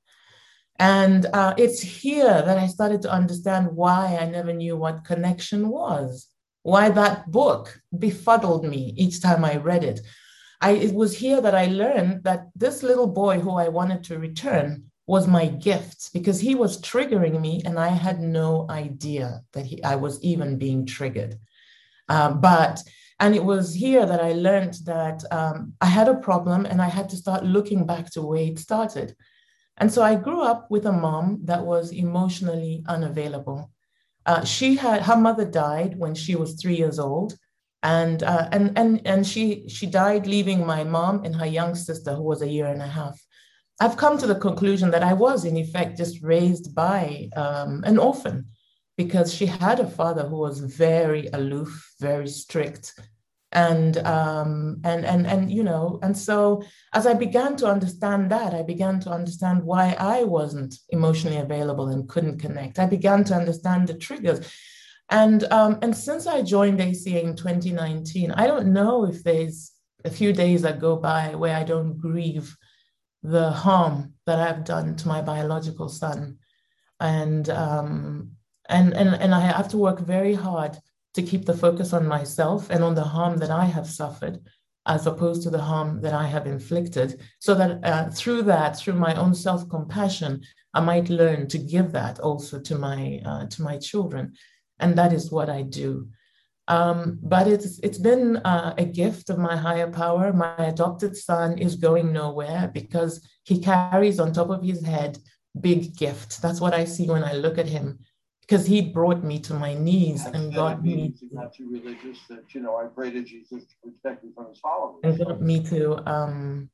And uh, it's here that I started to understand why I never knew what connection was, why that book befuddled me each time I read it. I, it was here that I learned that this little boy who I wanted to return was my gift because he was triggering me and I had no idea that he, I was even being triggered. Uh, but, and it was here that I learned that um, I had a problem and I had to start looking back to where it started. And so I grew up with a mom that was emotionally unavailable. Uh, she had, her mother died when she was three years old. And, uh, and, and, and she, she died leaving my mom and her young sister who was a year and a half. I've come to the conclusion that I was in effect just raised by um, an orphan because she had a father who was very aloof, very strict. And, um, and, and, and, you know, and so as I began to understand that, I began to understand why I wasn't emotionally available and couldn't connect. I began to understand the triggers. And, um, and since I joined A C A in twenty nineteen, I don't know if there's a few days that go by where I don't grieve the harm that I've done to my biological son. And, um, and, and, and I have to work very hard to keep the focus on myself and on the harm that I have suffered, as opposed to the harm that I have inflicted, so that uh, through that, through my own self-compassion, I might learn to give that also to my, uh, to my children. And that is what I do. Um, but it's, it's been uh, a gift of my higher power. My adopted son is going nowhere because he carries on top of his head big gift. That's what I see when I look at him, because he brought me to my knees and, and got me. He's not too religious that, you know, I pray to Jesus to protect me from his followers. And got me to, um,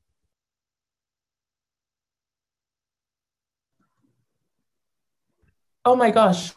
oh my gosh.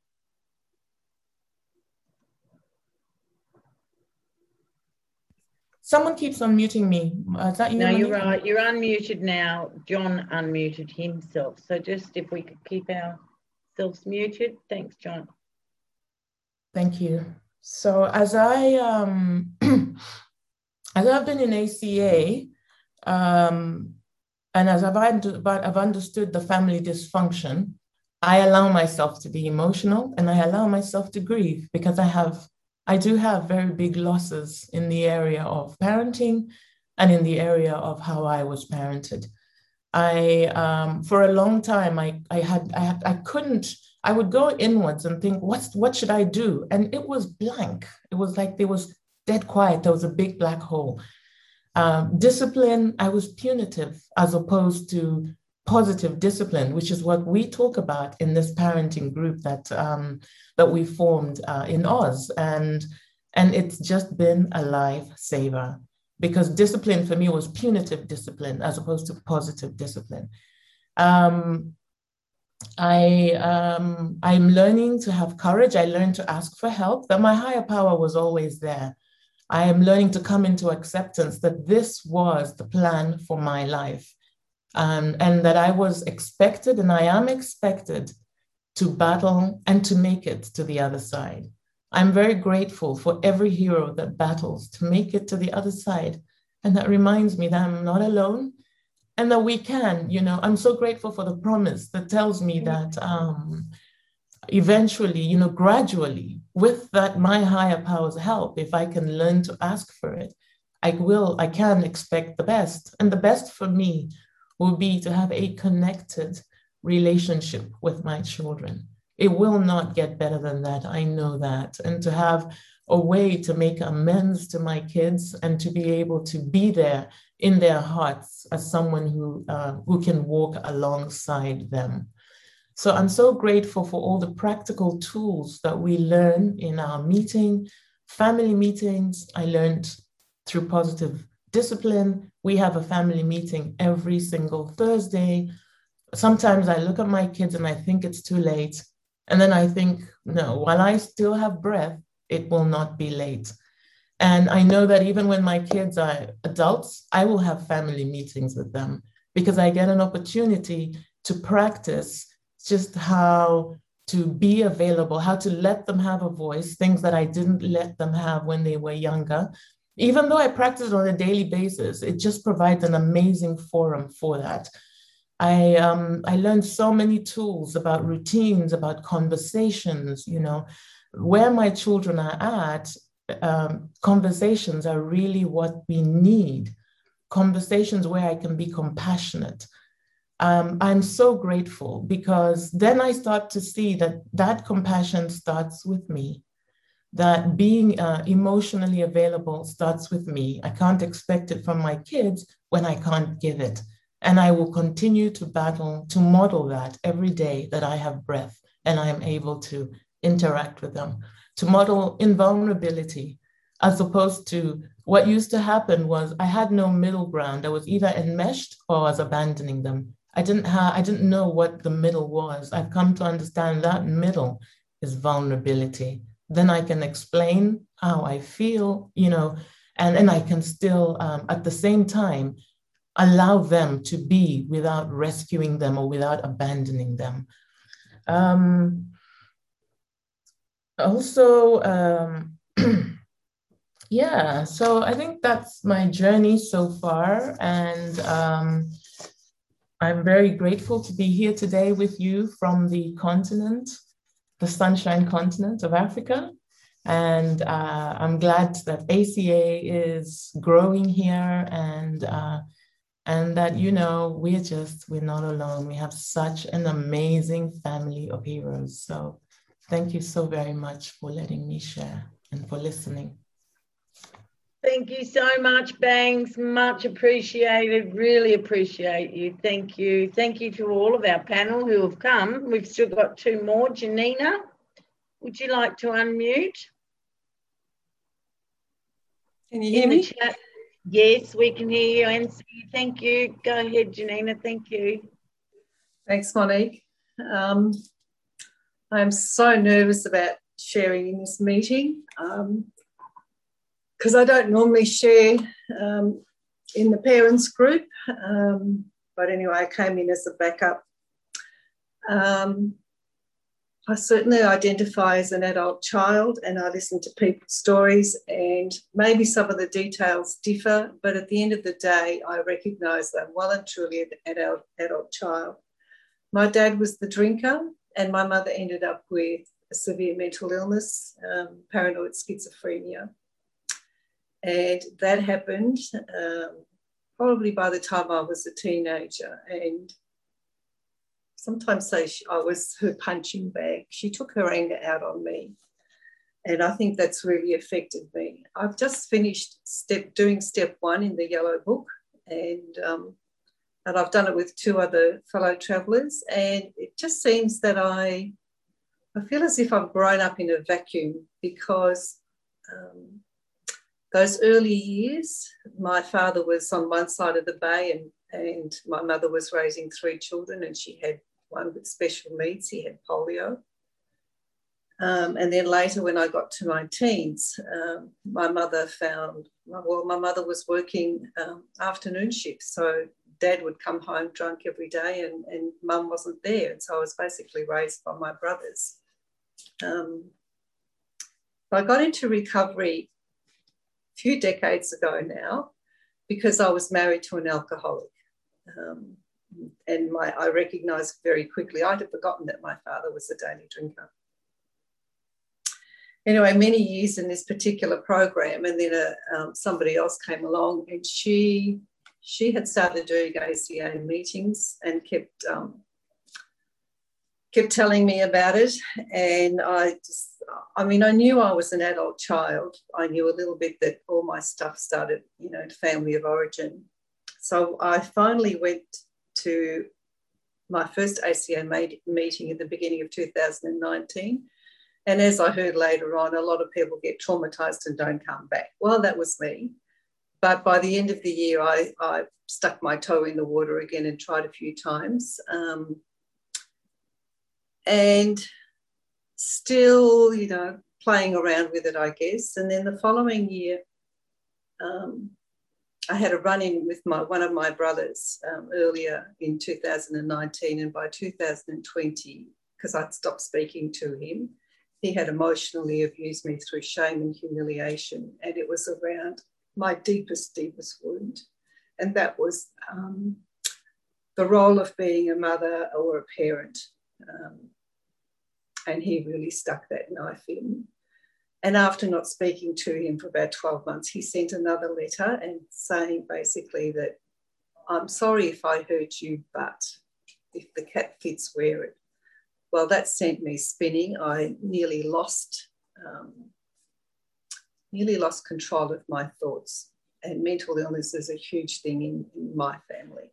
Someone keeps unmuting me. Uh, is that you? No, you're right. You're unmuted now. John unmuted himself. So just if we could keep ourselves muted. Thanks, John. Thank you. So as I um, as I've been in A C A, um, and as I've, I've understood the family dysfunction, I allow myself to be emotional and I allow myself to grieve because I have. I do have very big losses in the area of parenting and in the area of how I was parented. I, um, for a long time, I, I had, I had, I couldn't, I would go inwards and think, what's, what should I do? And it was blank. It was like, there was dead quiet. There was a big black hole. Um, discipline, I was punitive as opposed to positive discipline, which is what we talk about in this parenting group that um, that we formed uh, in Oz. And, and it's just been a lifesaver because discipline for me was punitive discipline as opposed to positive discipline. Um, I, um, I'm learning to have courage. I learned to ask for help, that my higher power was always there. I am learning to come into acceptance that this was the plan for my life. Um, and that I was expected and I am expected to battle and to make it to the other side. I'm very grateful for every hero that battles to make it to the other side. And that reminds me that I'm not alone and that we can, you know, I'm so grateful for the promise that tells me that um, eventually, you know, gradually, with that my higher power's help, if I can learn to ask for it, I will, I can expect the best. And the best for me will be to have a connected relationship with my children. It will not get better than that. I know that. And to have a way to make amends to my kids and to be able to be there in their hearts as someone who, uh, who can walk alongside them. So I'm so grateful for all the practical tools that we learn in our meeting, family meetings. I learned through Positive Discipline. We have a family meeting every single Thursday. Sometimes I look at my kids and I think it's too late. And then I think, no, while I still have breath, it will not be late. And I know that even when my kids are adults, I will have family meetings with them because I get an opportunity to practice just how to be available, how to let them have a voice, things that I didn't let them have when they were younger. Even though I practice on a daily basis, it just provides an amazing forum for that. I, um, I learned so many tools about routines, about conversations, you know, where my children are at, um, conversations are really what we need. Conversations where I can be compassionate. Um, I'm so grateful because then I start to see that that compassion starts with me, that being uh, emotionally available starts with me. I can't expect it from my kids when I can't give it. And I will continue to battle to model that every day that I have breath and I am able to interact with them, to model invulnerability, as opposed to what used to happen was I had no middle ground. I was either enmeshed or I was abandoning them. I didn't have, I didn't know what the middle was. I've come to understand that middle is vulnerability. Then I can explain how I feel, you know, and, and I can still, um, at the same time, allow them to be without rescuing them or without abandoning them. Um, also, um, yeah, so I think that's my journey so far. And um, I'm very grateful to be here today with you from the continent, the sunshine continent of Africa. And uh, I'm glad that A C A is growing here and uh, And that, you know, we're just, we're not alone. We have such an amazing family of heroes. So thank you so very much for letting me share and for listening. Thank you so much, Bangs. Much appreciated. Really appreciate you. Thank you. Thank you to all of our panel who have come. We've still got two more. Janina, would you like to unmute? Can you hear me? Chat. Yes, we can hear you and see you. Thank you. Go ahead, Janina. Thank you. Thanks, Monique. Um, I'm so nervous about sharing in this meeting because um, I don't normally share um, in the parents group. Um, but anyway, I came in as a backup. Um, I certainly identify as an adult child and I listen to people's stories and maybe some of the details differ, but at the end of the day, I recognise that I'm well and truly an adult, adult child. My dad was the drinker and my mother ended up with a severe mental illness, um, paranoid schizophrenia. And that happened um, probably by the time I was a teenager, and sometimes say she, I was her punching bag. She took her anger out on me. And I think that's really affected me. I've just finished step doing step one in the Yellow Book, and, um, and I've done it with two other fellow travellers. And it just seems that I, I feel as if I've grown up in a vacuum because um, those early years, my father was on one side of the bay and and my mother was raising three children and she had one with special needs. He had polio. Um, and then later when I got to my teens, um, my mother found, well, my mother was working um, afternoon shifts. So Dad would come home drunk every day and, and Mum wasn't there. And so I was basically raised by my brothers. Um, I got into recovery a few decades ago now because I was married to an alcoholic. Um, and my, I recognised very quickly, I'd have forgotten that my father was a daily drinker. Anyway, many years in this particular program, and then a, um, somebody else came along, and she she had started doing A C A meetings and kept um, kept telling me about it. And I just, I mean, I knew I was an adult child. I knew a little bit that all my stuff started, you know, family of origin. So I finally went to my first A C A meeting at the beginning of two thousand nineteen. And as I heard later on, a lot of people get traumatised and don't come back. Well, that was me. But by the end of the year, I, I stuck my toe in the water again and tried a few times. Um, and still, you know, playing around with it, I guess. And then the following year, um, I had a run-in with my, one of my brothers um, earlier in two thousand nineteen. And by two thousand twenty, because I'd stopped speaking to him, he had emotionally abused me through shame and humiliation, and it was around my deepest, deepest wound. And that was um, the role of being a mother or a parent. Um, and he really stuck that knife in. And after not speaking to him for about twelve months, he sent another letter and saying basically that, I'm sorry if I hurt you, but if the cat fits, wear it. Well, that sent me spinning. I nearly lost, um, nearly lost control of my thoughts. And mental illness is a huge thing in, in my family.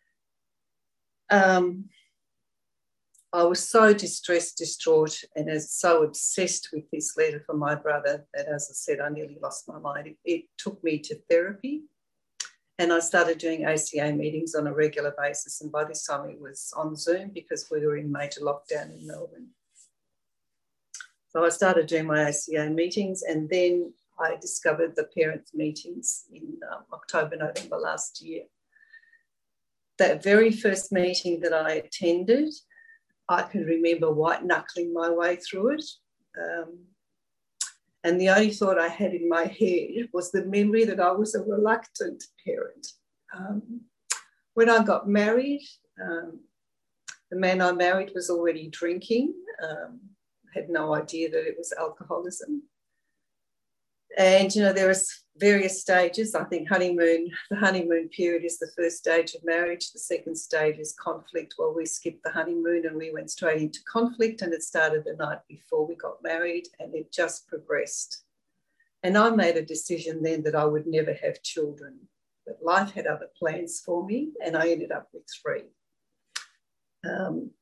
Um, I was so distressed, distraught, and as so obsessed with this letter from my brother that, as I said, I nearly lost my mind. It, it took me to therapy. And I started doing A C A meetings on a regular basis. And by this time it was on Zoom because we were in major lockdown in Melbourne. So I started doing my A C A meetings, and then I discovered the parents' meetings in um, October, November last year. That very first meeting that I attended, I can remember white knuckling my way through it. Um, And the only thought I had in my head was the memory that I was a reluctant parent. Um, when I got married, um, the man I married was already drinking, um, had no idea that it was alcoholism. And, you know, there was various stages. I think honeymoon, the honeymoon period is the first stage of marriage. The second stage is conflict. Well, we skipped the honeymoon and we went straight into conflict, and it started the night before we got married, and it just progressed. And I made a decision then that I would never have children, but life had other plans for me, and I ended up with three. Um,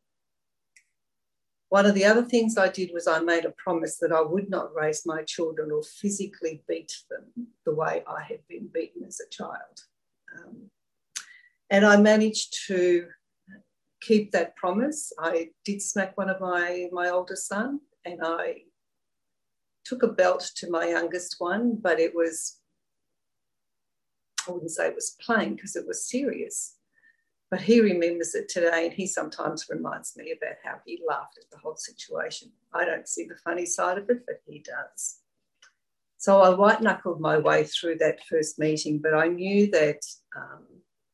One of the other things I did was I made a promise that I would not raise my children or physically beat them the way I had been beaten as a child. Um, and I managed to keep that promise. I did smack one of my, my oldest son, and I took a belt to my youngest one, but it was, I wouldn't say it was plain because it was serious. But he remembers it today, and he sometimes reminds me about how he laughed at the whole situation. I don't see the funny side of it, but he does. So I white-knuckled my way through that first meeting, but I knew that um,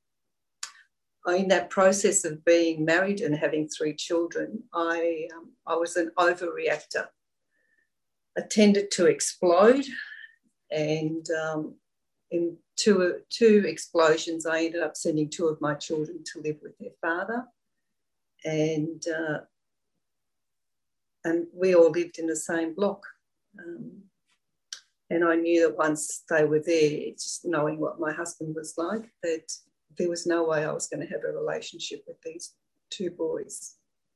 in that process of being married and having three children, I, um, I was an overreactor. I tended to explode, and um, in two, two explosions, I ended up sending two of my children to live with their father. And, uh, and we all lived in the same block. Um, and I knew that once they were there, just knowing what my husband was like, that there was no way I was going to have a relationship with these two boys.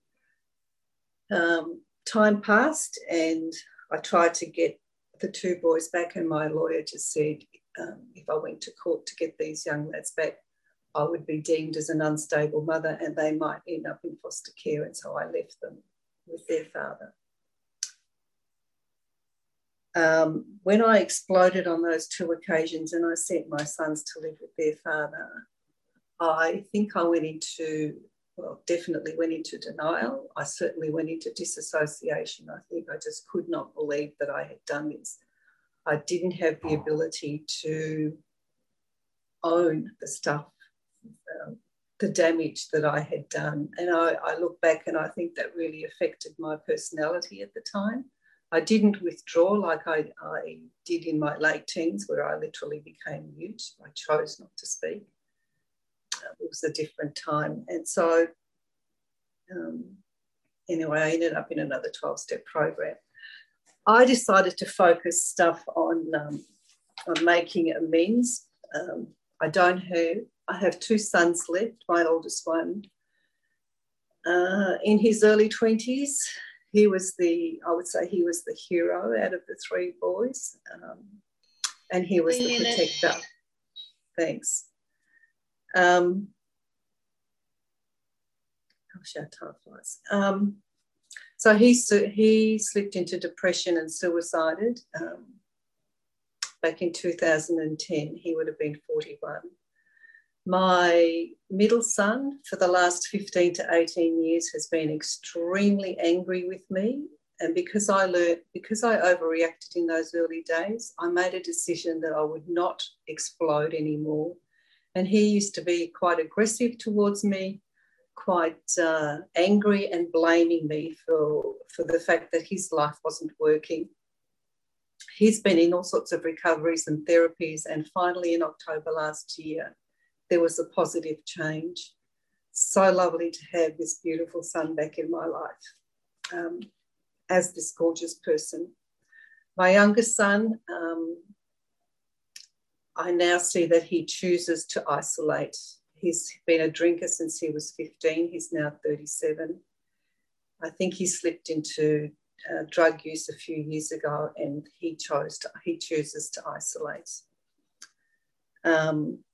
Um, time passed, and I tried to get the two boys back, and my lawyer just said, Um, if I went to court to get these young lads back, I would be deemed as an unstable mother and they might end up in foster care. And so I left them with their father. Um, when I exploded on those two occasions and I sent my sons to live with their father, I think I went into, well, definitely went into denial. I certainly went into disassociation. I think I just could not believe that I had done this. I didn't have the ability to own the stuff, um, the damage that I had done. And I, I look back and I think that really affected my personality at the time. I didn't withdraw like I, I did in my late teens, where I literally became mute. I chose not to speak. Uh, it was a different time. And so, um, anyway, I ended up in another twelve-step program. I decided to focus stuff on, um, on making amends. Um, I don't have, I have two sons left. My oldest one, uh, in his early twenties, he was the, I would say he was the hero out of the three boys, um, and he was the protector. Thanks. Um, gosh, how time flies. Um, so he, he slipped into depression and suicided. Um, back in two thousand ten, he would have been forty-one. My middle son, for the last fifteen to eighteen years, has been extremely angry with me. And because I learned, because I overreacted in those early days, I made a decision that I would not explode anymore. And he used to be quite aggressive towards me, quite uh, angry and blaming me for, for the fact that his life wasn't working. He's been in all sorts of recoveries and therapies, and finally in October last year, there was a positive change. So lovely to have this beautiful son back in my life um, as this gorgeous person. My youngest son, um, I now see that he chooses to isolate. He's been a drinker since he was fifteen. He's now thirty-seven. I think he slipped into uh, drug use a few years ago, and he chose to, he chooses to isolate. Um,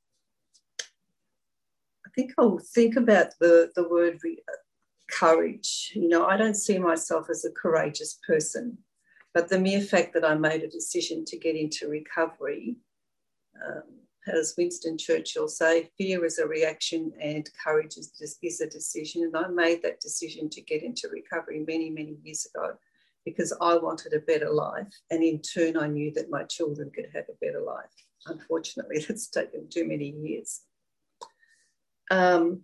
I think I'll think about the, the word re- courage. You know, I don't see myself as a courageous person, but the mere fact that I made a decision to get into recovery, um, as Winston Churchill say, fear is a reaction and courage is, is a decision. And I made that decision to get into recovery many, many years ago because I wanted a better life. And in turn, I knew that my children could have a better life. Unfortunately, that's taken too many years. Um,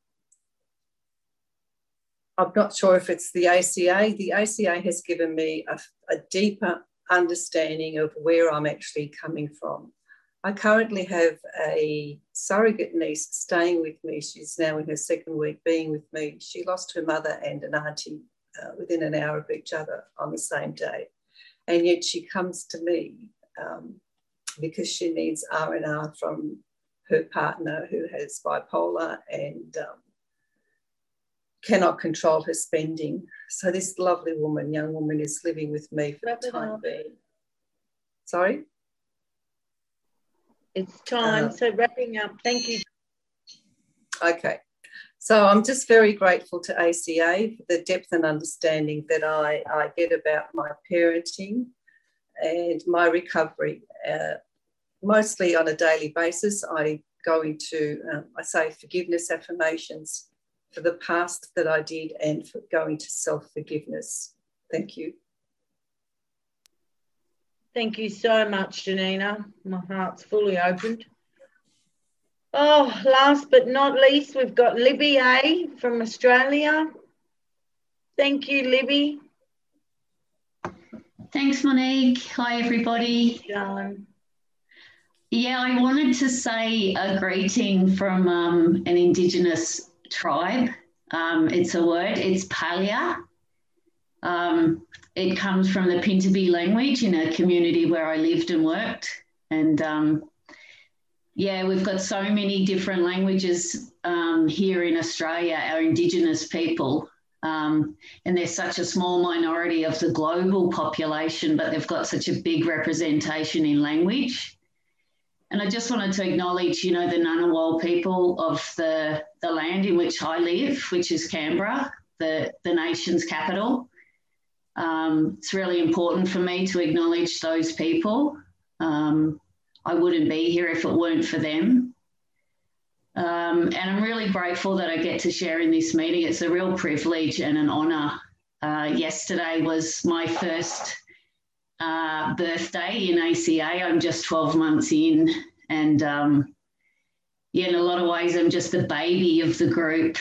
I'm not sure if it's the A C A. The A C A has given me a, a deeper understanding of where I'm actually coming from. I currently have a surrogate niece staying with me. She's now in her second week being with me. She lost her mother and an auntie uh, within an hour of each other on the same day. And yet she comes to me um, because she needs R and R from her partner who has bipolar and um, cannot control her spending. So this lovely woman, young woman, is living with me for Wrap the time up. being. Sorry? It's time. Uh, so wrapping up, thank you. Okay. So I'm just very grateful to A C A for the depth and understanding that I, I get about my parenting and my recovery. Uh, mostly on a daily basis, I go into, um, I say forgiveness affirmations for the past that I did and for going to self-forgiveness. Thank you. Thank you so much, Janina. My heart's fully opened. Oh, last but not least, we've got Libby A from Australia. Thank you, Libby. Thanks, Monique. Hi, everybody. Darling. Yeah, I wanted to say a greeting from um, an Indigenous tribe. Um, it's a word, it's Palia. Um, it comes from the Pintupi language in a community where I lived and worked. And um, yeah, we've got so many different languages um, here in Australia, our Indigenous people. Um, and they're such a small minority of the global population, but they've got such a big representation in language. And I just wanted to acknowledge, you know, the Ngunnawal people of the, the land in which I live, which is Canberra, the, the nation's capital. Um, it's really important for me to acknowledge those people. Um, I wouldn't be here if it weren't for them. Um, and I'm really grateful that I get to share in this meeting. It's a real privilege and an honour. Uh, yesterday was my first uh, birthday in A C A. I'm just twelve months in, and um, yeah, in a lot of ways, I'm just the baby of the group.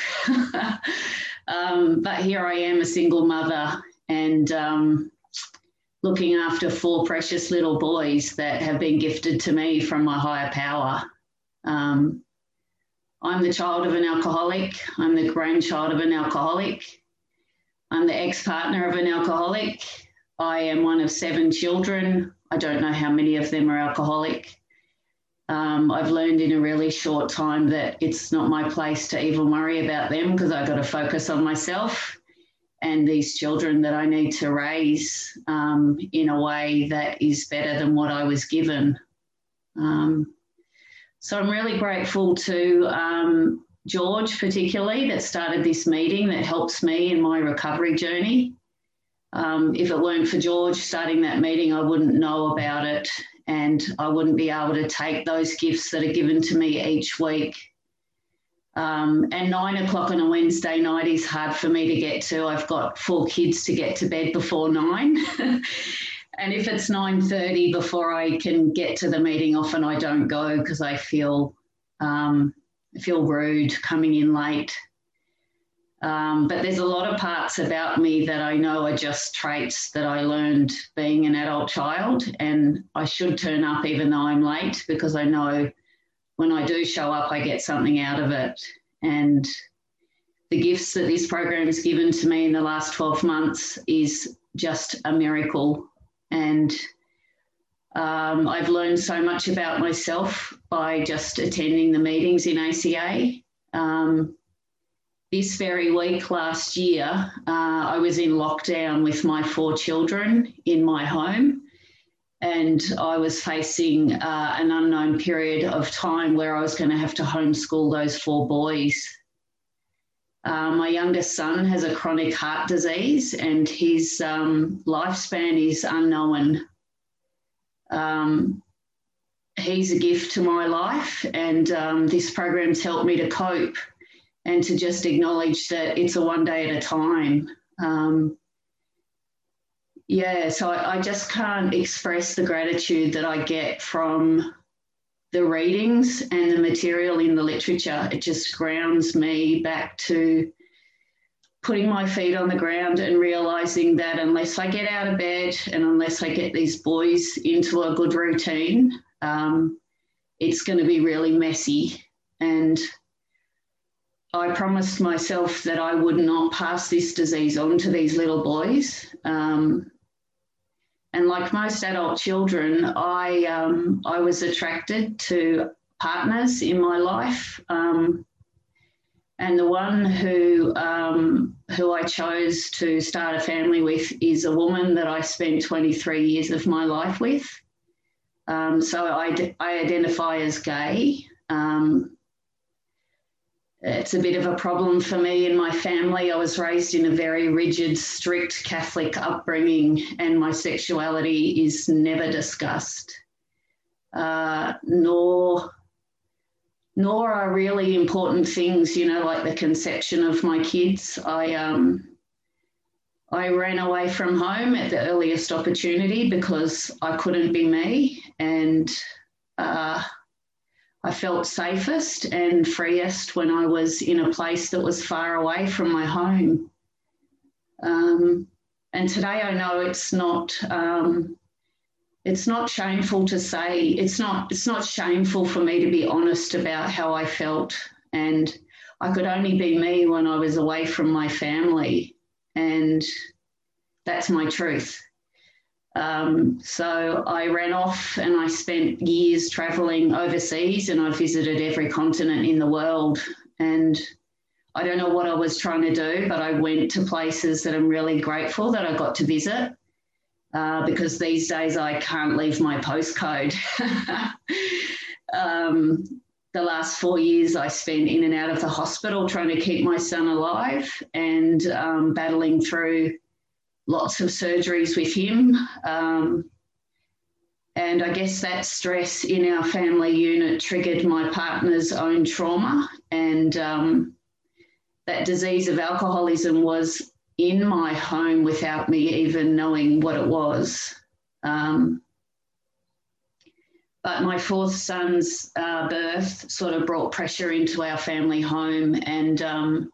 um, but here I am, a single mother, and um, looking after four precious little boys that have been gifted to me from my higher power. Um, I'm the child of an alcoholic. I'm the grandchild of an alcoholic. I'm the ex-partner of an alcoholic. I am one of seven children. I don't know how many of them are alcoholic. Um, I've learned in a really short time that it's not my place to even worry about them because I've got to focus on myself and these children that I need to raise um, in a way that is better than what I was given. Um, So I'm really grateful to um, George particularly that started this meeting that helps me in my recovery journey. Um, if it weren't for George starting that meeting, I wouldn't know about it and I wouldn't be able to take those gifts that are given to me each week. Um, and nine o'clock on a Wednesday night is hard for me to get to. I've got four kids to get to bed before nine. And if it's nine thirty before I can get to the meeting, often I don't go because I feel um, I feel rude coming in late. Um, but there's a lot of parts about me that I know are just traits that I learned being an adult child, and I should turn up even though I'm late because I know when I do show up, I get something out of it. And the gifts that this program has given to me in the last twelve months is just a miracle. And um, I've learned so much about myself by just attending the meetings in A C A. Um, this very week last year, uh, I was in lockdown with my four children in my home, and I was facing uh, an unknown period of time where I was going to have to homeschool those four boys. Uh, my youngest son has a chronic heart disease and his um, lifespan is unknown. Um, he's a gift to my life, and um, this program's helped me to cope and to just acknowledge that it's a one day at a time. Um, yeah, so I, I just can't express the gratitude that I get from the readings and the material in the literature. It just grounds me back to putting my feet on the ground and realising that unless I get out of bed and unless I get these boys into a good routine, um, it's going to be really messy. And I promised myself that I would not pass this disease on to these little boys. Um, And like most adult children, I, um, I was attracted to partners in my life. Um, and the one who, um, who I chose to start a family with is a woman that I spent twenty-three years of my life with. Um, so I, I identify as gay. Um, It's a bit of a problem for me in my family. I was raised in a very rigid, strict Catholic upbringing, and my sexuality is never discussed, uh, nor, nor are really important things, you know, like the conception of my kids. I, um, I ran away from home at the earliest opportunity because I couldn't be me, and uh, I felt safest and freest when I was in a place that was far away from my home. Um, and today I know it's not, um, it's not shameful to say, it's not, it's not shameful for me to be honest about how I felt. And I could only be me when I was away from my family. And that's my truth. Um, so I ran off and I spent years traveling overseas, and I visited every continent in the world. And I don't know what I was trying to do, but I went to places that I'm really grateful that I got to visit, uh, because these days I can't leave my postcode. um, the last four years I spent in and out of the hospital trying to keep my son alive, and um, battling through lots of surgeries with him. Um, And I guess that stress in our family unit triggered my partner's own trauma. And um, that disease of alcoholism was in my home without me even knowing what it was. Um, but my fourth son's uh, birth sort of brought pressure into our family home, and um,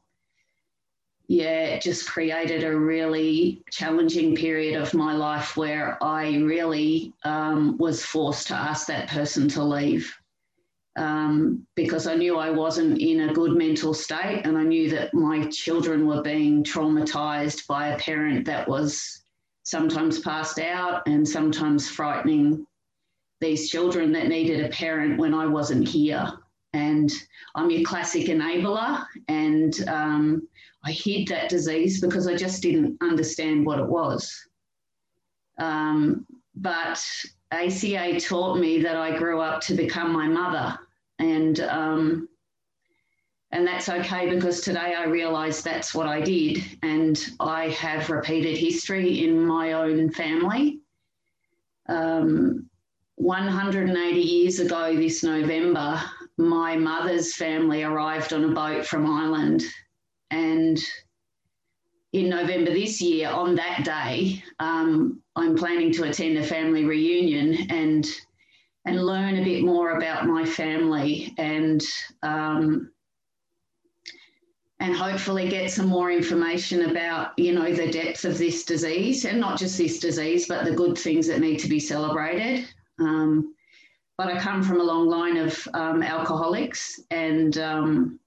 yeah, it just created a really challenging period of my life where I really um, was forced to ask that person to leave, um, because I knew I wasn't in a good mental state, and I knew that my children were being traumatized by a parent that was sometimes passed out and sometimes frightening these children that needed a parent when I wasn't here. And I'm your classic enabler, and um, I hid that disease because I just didn't understand what it was. Um, but A C A taught me that I grew up to become my mother, and um, and that's okay, because today I realise that's what I did, and I have repeated history in my own family. Um, one hundred eighty years ago this November, my mother's family arrived on a boat from Ireland, and in November this year, on that day, um, I'm planning to attend a family reunion and and learn a bit more about my family, and um, and hopefully get some more information about, you know, the depth of this disease, and not just this disease, but the good things that need to be celebrated. Um, but I come from a long line of um, alcoholics, and um,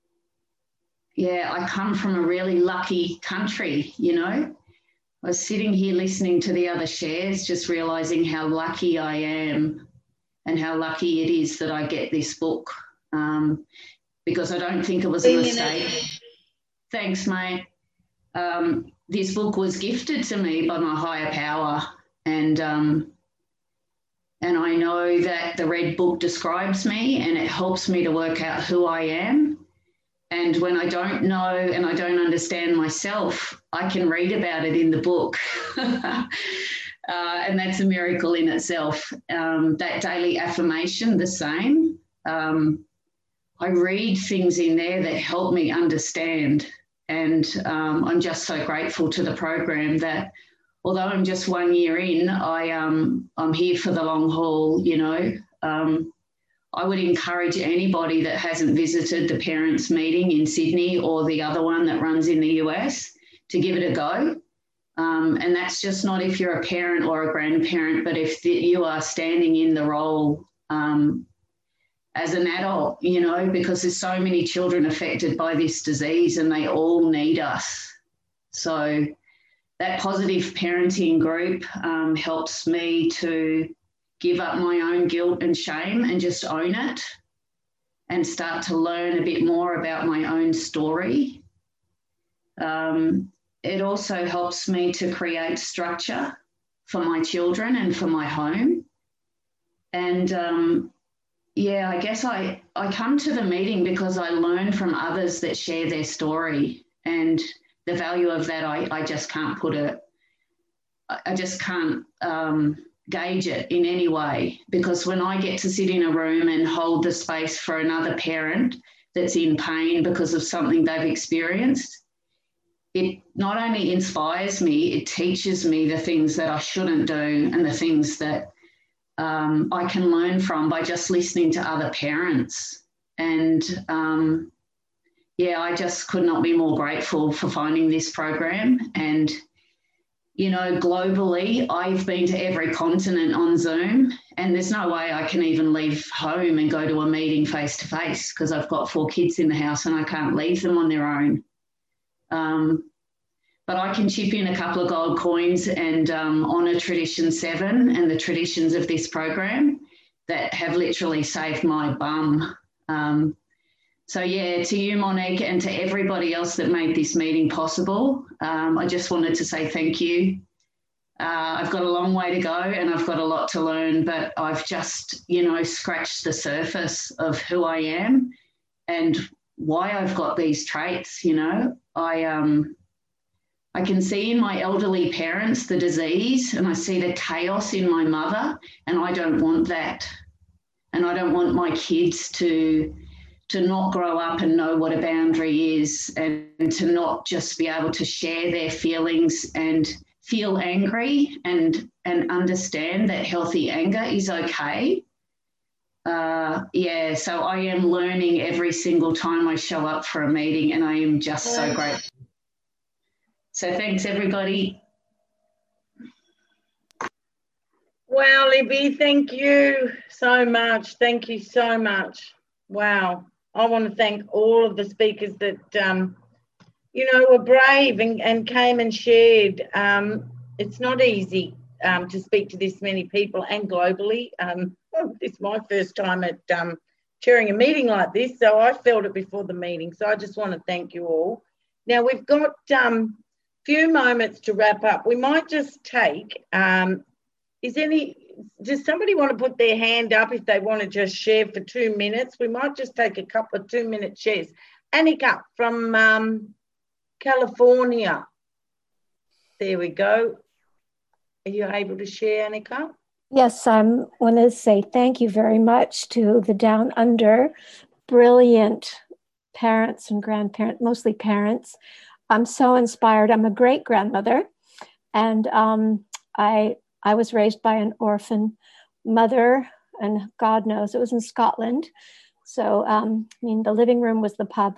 yeah, I come from a really lucky country, you know. I was sitting here listening to the other shares, just realising how lucky I am and how lucky it is that I get this book, um, because I don't think it was a mistake. Thanks, mate. Um, this book was gifted to me by my higher power, and um, and I know that the Red Book describes me, and it helps me to work out who I am. And when I don't know and I don't understand myself, I can read about it in the book. uh, and that's a miracle in itself. Um, that daily affirmation, the same. Um, I read things in there that help me understand. And um, I'm just so grateful to the program that, although I'm just one year in, I, um, I'm here for the long haul, you know. Um, I would encourage anybody that hasn't visited the parents' meeting in Sydney or the other one that runs in the U S to give it a go. Um, and that's just not if you're a parent or a grandparent, but if the, you are standing in the role um, as an adult, you know, because there's so many children affected by this disease and they all need us. So that positive parenting group um, helps me to give up my own guilt and shame and just own it and start to learn a bit more about my own story. Um, it also helps me to create structure for my children and for my home. And um, yeah, I guess I, I come to the meeting because I learn from others that share their story, and the value of that, I, I just can't put it, I just can't um, gauge it in any way, because when I get to sit in a room and hold the space for another parent that's in pain because of something they've experienced, it not only inspires me, it teaches me the things that I shouldn't do and the things that um, I can learn from by just listening to other parents. And um, yeah, I just could not be more grateful for finding this program. And you know, globally, I've been to every continent on Zoom, and there's no way I can even leave home and go to a meeting face to face because I've got four kids in the house and I can't leave them on their own. Um, but I can chip in a couple of gold coins and um, honour Tradition seven and the traditions of this program that have literally saved my bum. Um, So yeah, to you, Monique, and to everybody else that made this meeting possible, um, I just wanted to say thank you. Uh, I've got a long way to go and I've got a lot to learn, but I've just, you know, scratched the surface of who I am and why I've got these traits, you know. I, um, I can see in my elderly parents the disease, and I see the chaos in my mother, and I don't want that. And I don't want my kids to, to not grow up and know what a boundary is, and to not just be able to share their feelings and feel angry and, and understand that healthy anger is okay. Uh, yeah, so I am learning every single time I show up for a meeting, and I am just so grateful. So thanks, everybody. Wow, Libby, thank you so much. Thank you so much. Wow. I want to thank all of the speakers that, um, you know, were brave and, and came and shared. Um, it's not easy um, to speak to this many people and globally. Um, this is my first time at um, chairing a meeting like this, so I felt it before the meeting. So I just want to thank you all. Now, we've got a um, few moments to wrap up. We might just take... Um, Is any, does somebody want to put their hand up if they want to just share for two minutes? We might just take a couple of two-minute shares. Annika from um, California. There we go. Are you able to share, Annika? Yes, I want to say thank you very much to the Down Under, brilliant parents and grandparents, mostly parents. I'm so inspired. I'm a great-grandmother, and um, I... I was raised by an orphan mother, and God knows it was in Scotland. So, um, I mean, the living room was the pub.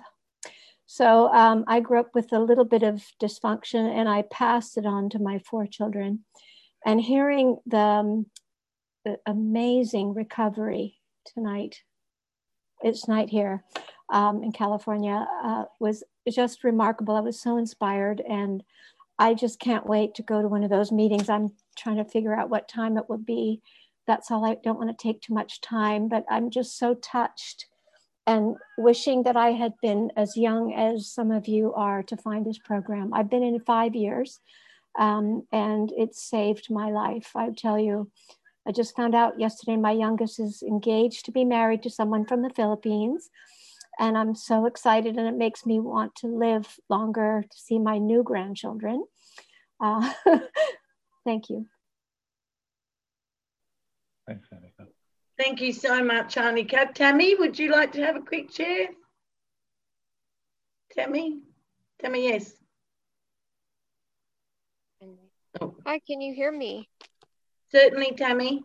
So um, I grew up with a little bit of dysfunction, and I passed it on to my four children. And hearing the, um, the amazing recovery tonight, it's night here um, in California, uh, was just remarkable. I was so inspired, and I just can't wait to go to one of those meetings. I'm trying to figure out what time it will be. That's all. I don't want to take too much time, but I'm just so touched and wishing that I had been as young as some of you are to find this program. I've been in five years um, and it saved my life. I tell you, I just found out yesterday my youngest is engaged to be married to someone from the Philippines. And I'm so excited, and it makes me want to live longer to see my new grandchildren. Uh, thank you. Thanks, Annika. Thank you so much, Annika. Tammy, would you like to have a quick share? Tammy? Tammy, yes. Oh. Hi, can you hear me? Certainly, Tammy.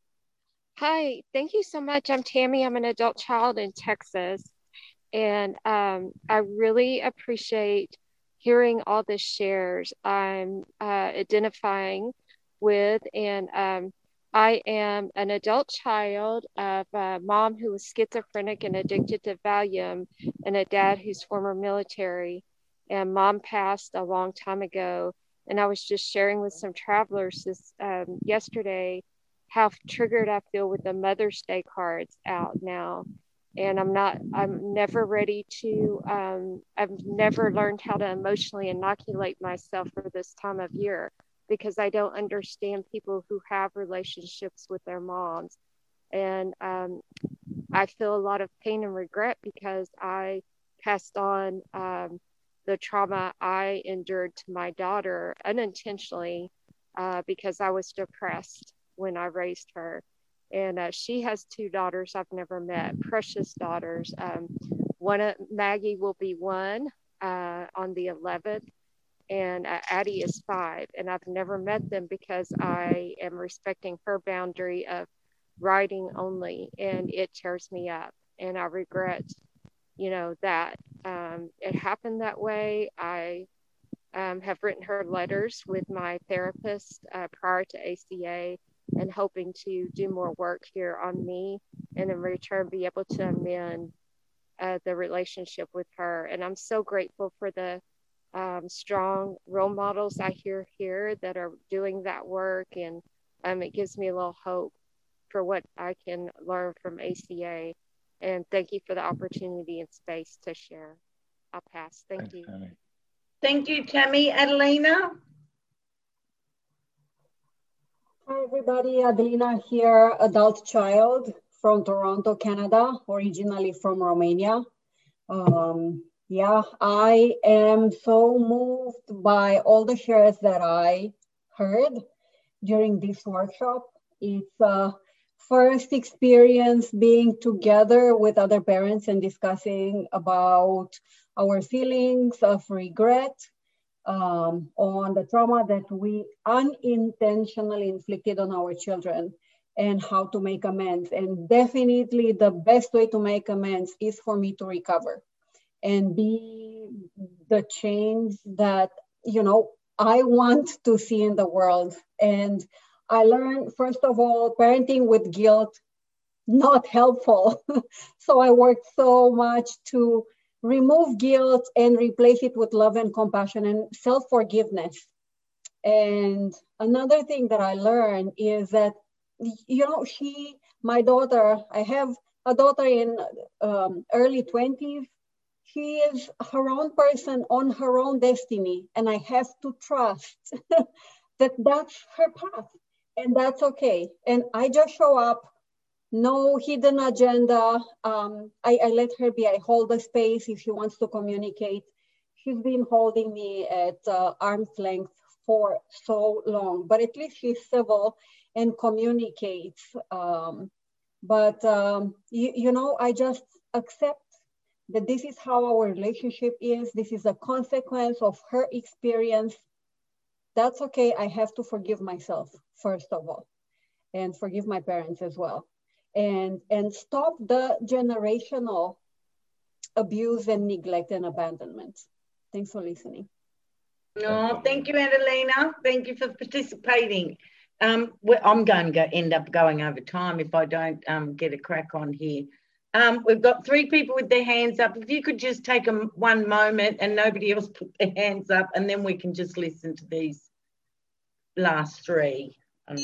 Hi, thank you so much. I'm Tammy. I'm an adult child in Texas. And um, I really appreciate hearing all the shares I'm uh, identifying with. And um, I am an adult child of a mom who was schizophrenic and addicted to Valium, and a dad who's former military. And mom passed a long time ago. And I was just sharing with some travelers this um, yesterday how triggered I feel with the Mother's Day cards out now. And I'm not, I'm never ready to, um, I've never learned how to emotionally inoculate myself for this time of year, because I don't understand people who have relationships with their moms. And um, I feel a lot of pain and regret because I passed on um, the trauma I endured to my daughter unintentionally uh, because I was depressed when I raised her. And uh, she has two daughters I've never met, precious daughters. Um, one, uh, Maggie will be one uh, on the eleventh, and uh, Addie is five. And I've never met them because I am respecting her boundary of writing only, and it tears me up. And I regret, you know, that um, it happened that way. I um, have written her letters with my therapist uh, prior to A C A, and hoping to do more work here on me, and in return be able to amend uh, the relationship with her. And I'm so grateful for the um, strong role models I hear here that are doing that work, and um, it gives me a little hope for what I can learn from A C A. And thank you for the opportunity and space to share. I'll pass. Thank Thanks, you. Tammy. Thank you, Tammy. Adelina? Hi, everybody. Adelina here, adult child from Toronto, Canada, originally from Romania. Um, Yeah, I am so moved by all the shares that I heard during this workshop. It's a first experience being together with other parents and discussing about our feelings of regret um, on the trauma that we unintentionally inflicted on our children and how to make amends. And definitely the best way to make amends is for me to recover and be the change that, you know, I want to see in the world. And I learned, first of all, parenting with guilt, not helpful. So I worked so much to remove guilt and replace it with love and compassion and self-forgiveness. And another thing that I learned is that, you know, she, my daughter, I have a daughter in um, early twenties. She is her own person on her own destiny. And I have to trust that that's her path and that's okay. And I just show up, no hidden agenda. Um, I, I let her be, I hold the space if she wants to communicate. She's been holding me at uh, arm's length for so long, but at least she's civil and communicates. Um, but, um, you, you know, I just accept that this is how our relationship is. This is a consequence of her experience. That's okay. I have to forgive myself, first of all, and forgive my parents as well. And, and stop the generational abuse and neglect and abandonment. Thanks for listening. No, thank you, Adelina. Thank you for participating. Um, well, I'm going to go, end up going over time if I don't um, get a crack on here. Um, we've got three people with their hands up. If you could just take a, one moment and nobody else put their hands up, and then we can just listen to these last three. Um,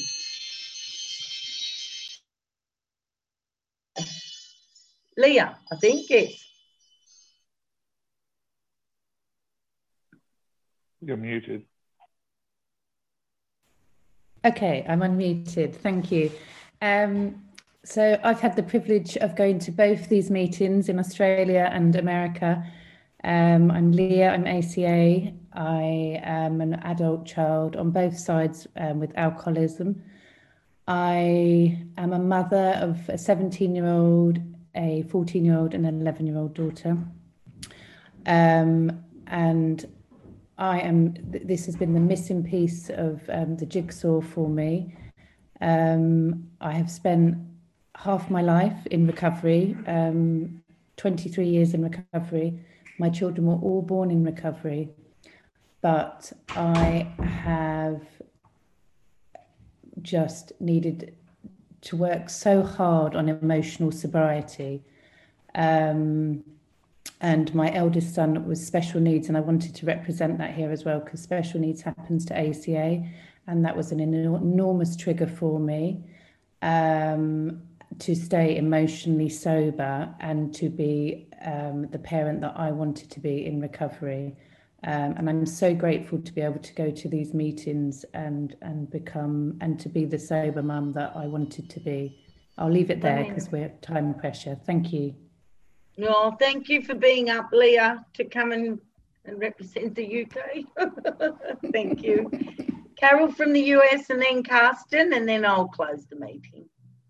Leah, I think, yes. You're muted. Okay, I'm unmuted. Thank you. Um, so I've had the privilege of going to both these meetings in Australia and America. Um, I'm Leah, I'm A C A. I am an adult child on both sides um, with alcoholism. I am a mother of a seventeen-year-old, a fourteen-year-old and an eleven-year-old daughter. Um, and I am, this has been the missing piece of um, the jigsaw for me. Um, I have spent half my life in recovery, um, twenty-three years in recovery. My children were all born in recovery, but I have just needed to work so hard on emotional sobriety. Um, and my eldest son was special needs, and I wanted to represent that here as well, because special needs happens to A C A, and that was an enormous trigger for me um, to stay emotionally sober and to be um, the parent that I wanted to be in recovery. Um, and I'm so grateful to be able to go to these meetings and and become and to be the sober mum that I wanted to be. I'll leave it there because we're at time pressure. Thank you. No, thank you for being up, Leah, to come and, and represent the U K. Thank you. Carol from the U S, and then Karsten, and then I'll close the meeting.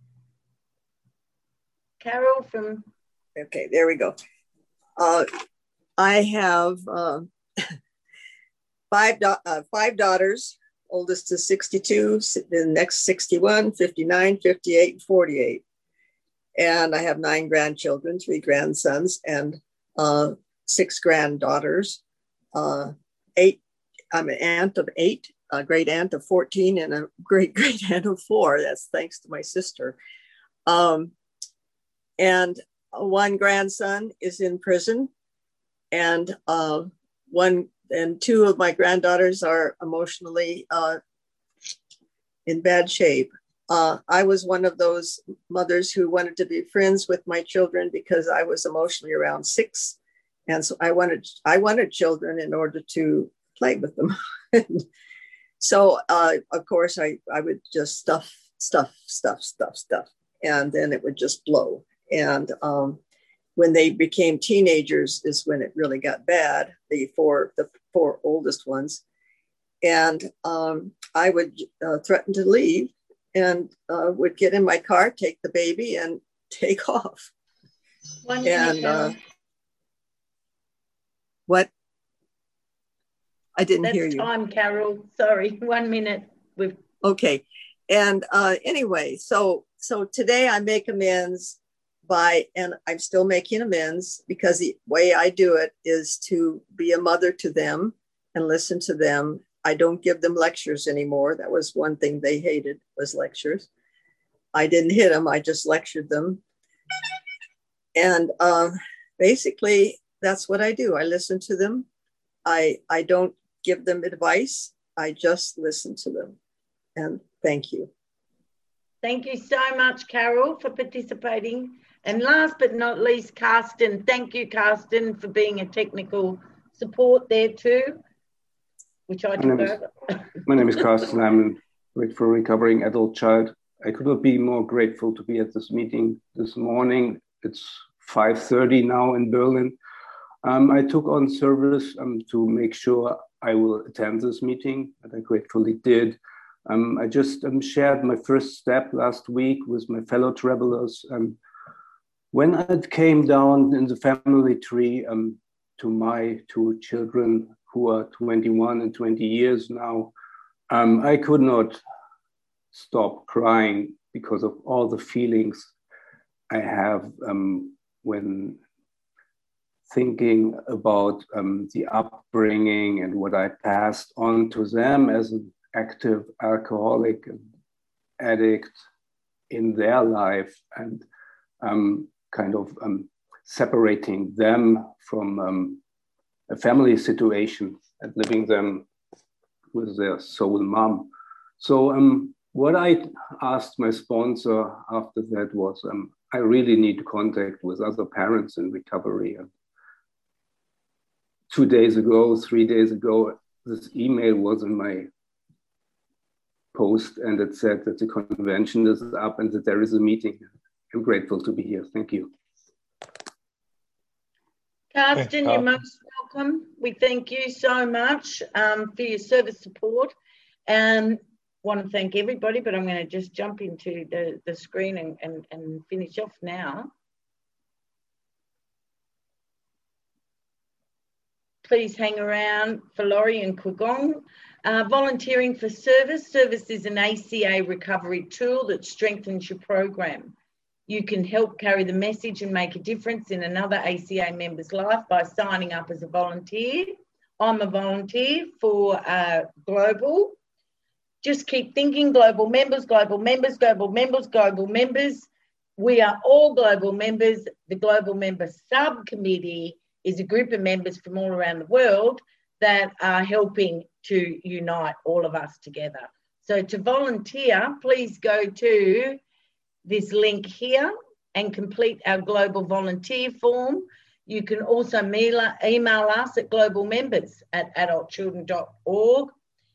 Carol from... Okay, there we go. Uh, I have uh, five, da uh, five daughters. Oldest is sixty-two, the next sixty-one, fifty-nine, fifty-eight, and forty-eight. And I have nine grandchildren, three grandsons, and uh, six granddaughters. Uh, eight, I'm an aunt of eight, a great aunt of fourteen, and a great great aunt of four. That's thanks to my sister. Um, and one grandson is in prison, and uh, one and two of my granddaughters are emotionally uh, in bad shape. Uh, I was one of those mothers who wanted to be friends with my children because I was emotionally around six. And so I wanted, I wanted children in order to play with them. So uh, of course I, I would just stuff, stuff, stuff, stuff, stuff. And then it would just blow. And um, when they became teenagers is when it really got bad, the four, the four oldest ones. And um, I would uh, threaten to leave and uh, would get in my car, take the baby and take off. One and minute, uh, what? I didn't That's hear you. time, Carol. Sorry, one minute. We've... Okay. And uh, anyway, so so today I make amends by, and I'm still making amends because the way I do it is to be a mother to them and listen to them. I don't give them lectures anymore. That was one thing they hated, was lectures. I didn't hit them, I just lectured them. And uh, basically, that's what I do. I listen to them. I, I don't give them advice. I just listen to them. And thank you. Thank you so much, Carol, for participating. And last but not least, Karsten. Thank you, Karsten, for being a technical support there too, which I took over. My name is Karsten. I'm a grateful recovering adult child. I could not be more grateful to be at this meeting this morning. It's five thirty now in Berlin. Um, I took on service um, to make sure I will attend this meeting, and I gratefully did. Um, I just um, shared my first step last week with my fellow travelers. Um, when I came down in the family tree um, to my two children who are twenty-one and twenty years now, um, I could not stop crying because of all the feelings I have um, when thinking about um, the upbringing and what I passed on to them as an active alcoholic and addict in their life, and um, kind of um, separating them from um, a family situation and living them with their soul mom. So um, what I asked my sponsor after that was, um, I really need to contact with other parents in recovery. And two days ago, three days ago, this email was in my post, and it said that the convention is up and that there is a meeting. I'm grateful to be here. Thank you. Karsten, you're most welcome. We thank you so much um, for your service support, and want to thank everybody, but I'm going to just jump into the, the screen and, and, and finish off now. Please hang around for Laurie and Kugong. Uh, volunteering for service. Service is an A C A recovery tool that strengthens your program. You can help carry the message and make a difference in another A C A member's life by signing up as a volunteer. I'm a volunteer for uh, Global. Just keep thinking global members, global members, global members, global members. We are all global members. The Global Member Subcommittee is a group of members from all around the world that are helping to unite all of us together. So to volunteer, please go to this link here and complete our global volunteer form. You can also mail, email us at global members at adult children dot org.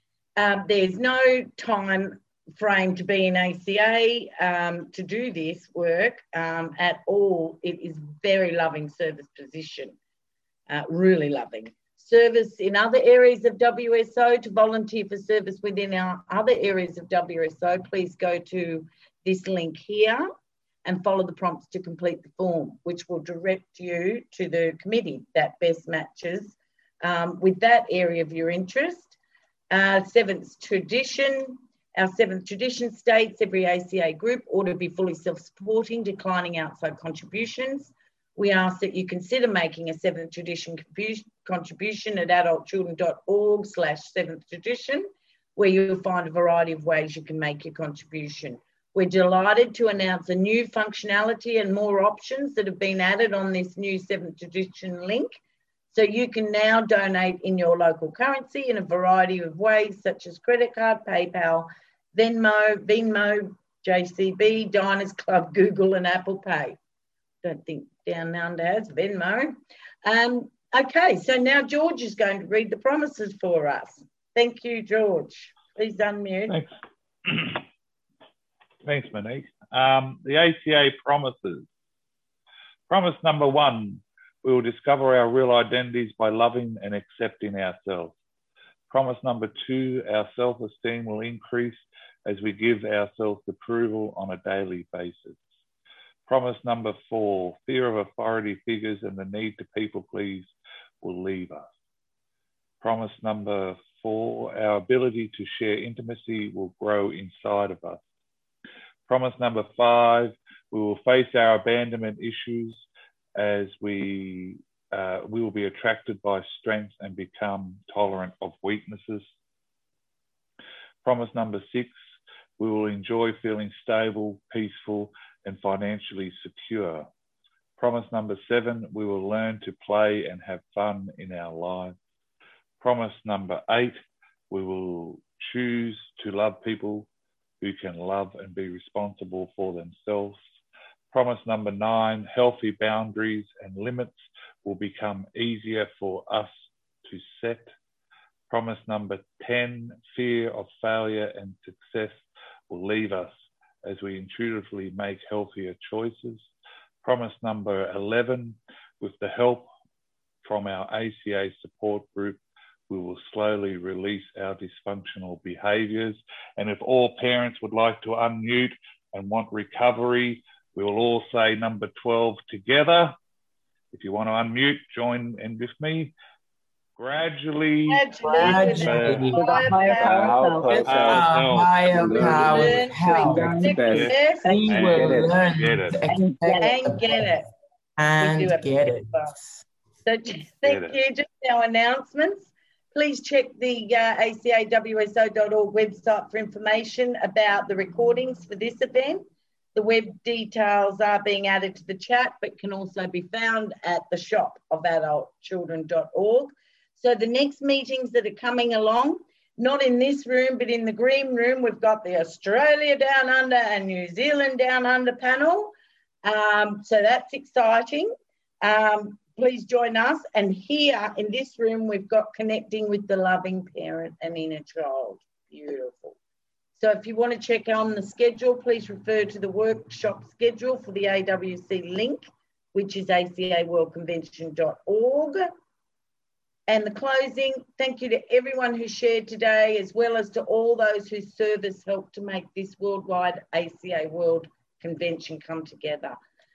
Um, there's no time frame to be in A C A um, to do this work um, at all. It is very loving service position, uh, really loving. Service in other areas of W S O, to volunteer for service within our other areas of W S O, please go to this link here and follow the prompts to complete the form, which will direct you to the committee that best matches um, with that area of your interest. Uh, seventh tradition, our seventh tradition states every A C A group ought to be fully self-supporting, declining outside contributions. We ask that you consider making a seventh tradition contribution at adult children dot org slash seventh tradition, where you'll find a variety of ways you can make your contribution. We're delighted to announce a new functionality and more options that have been added on this new seventh tradition link. So you can now donate in your local currency in a variety of ways, such as credit card, PayPal, Venmo, Venmo, J C B, Diners Club, Google, and Apple Pay. Don't think Down Under has Venmo. Um, okay, so now George is going to read the promises for us. Thank you, George. Please unmute. Thanks, Thanks Monique. Um, the A C A promises. Promise number one, we will discover our real identities by loving and accepting ourselves. Promise number two, our self-esteem will increase as we give ourselves approval on a daily basis. Promise number four, fear of authority figures and the need to people please will leave us. Promise number four, our ability to share intimacy will grow inside of us. Promise number five, we will face our abandonment issues as we, uh, we will be attracted by strengths and become tolerant of weaknesses. Promise number six, we will enjoy feeling stable, peaceful, and financially secure. Promise number seven, we will learn to play and have fun in our lives. Promise number eight, we will choose to love people who can love and be responsible for themselves. Promise number nine, healthy boundaries and limits will become easier for us to set. Promise number ten, fear of failure and success will leave us as we intuitively make healthier choices. Promise number eleven, with the help from our A C A support group, we will slowly release our dysfunctional behaviours. And if all parents would like to unmute and want recovery, we will all say number twelve together. If you want to unmute, join in with me. Gradually, Gradually, with a higher power, with our higher power, help, we will learn and get it. And get it. And get it. So thank you. Just our announcements. Please check the uh, A C A W S O dot org website for information about the recordings for this event. The web details are being added to the chat, but can also be found at the shop of adult children dot org. So the next meetings that are coming along, not in this room, but in the green room, we've got the Australia Down Under and New Zealand Down Under panel. Um, so that's exciting. Um, please join us. And here in this room, we've got connecting with the loving parent and inner child. Beautiful. So if you want to check on the schedule, please refer to the workshop schedule for the A W C link, which is A C A world convention dot org. And the closing, thank you to everyone who shared today, as well as to all those whose service helped to make this worldwide A C A World Convention come together.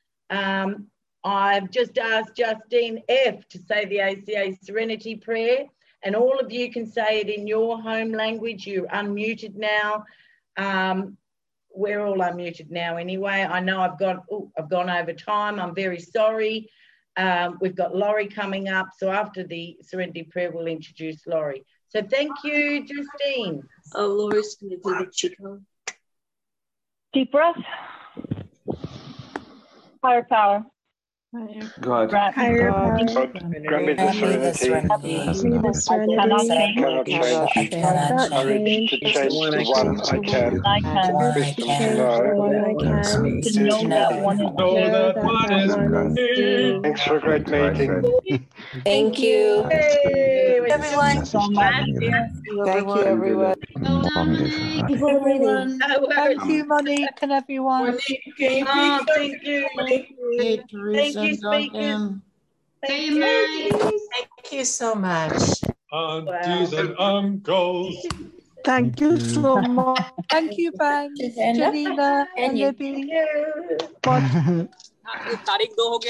Um, I've just asked Justine F to say the A C A Serenity Prayer, and all of you can say it in your home language. You're unmuted now. Um, we're all unmuted now anyway. I know I've got, oh, I've gone over time. I'm very sorry. Um, we've got Laurie coming up. So after the Serenity Prayer, we'll introduce Laurie. So thank you, Justine. Oh, Laurie's going to do the Chico. Deep breath. Higher power. God. Higher power. Grant me the serenity. Cannot change. Courage to change to one I can. Wisdom to know. To know that one is. Thanks for a great meeting. Thank you. Hey, everyone. So much. Thank you, everyone. Thank you, everyone. Thank you, Monique and everyone. Oh, thank you. Thank you, speakers. Thank you. Thank you so much. Aunties and uncles. Thank you so much. Thank you, Ben, Janina, and Libby.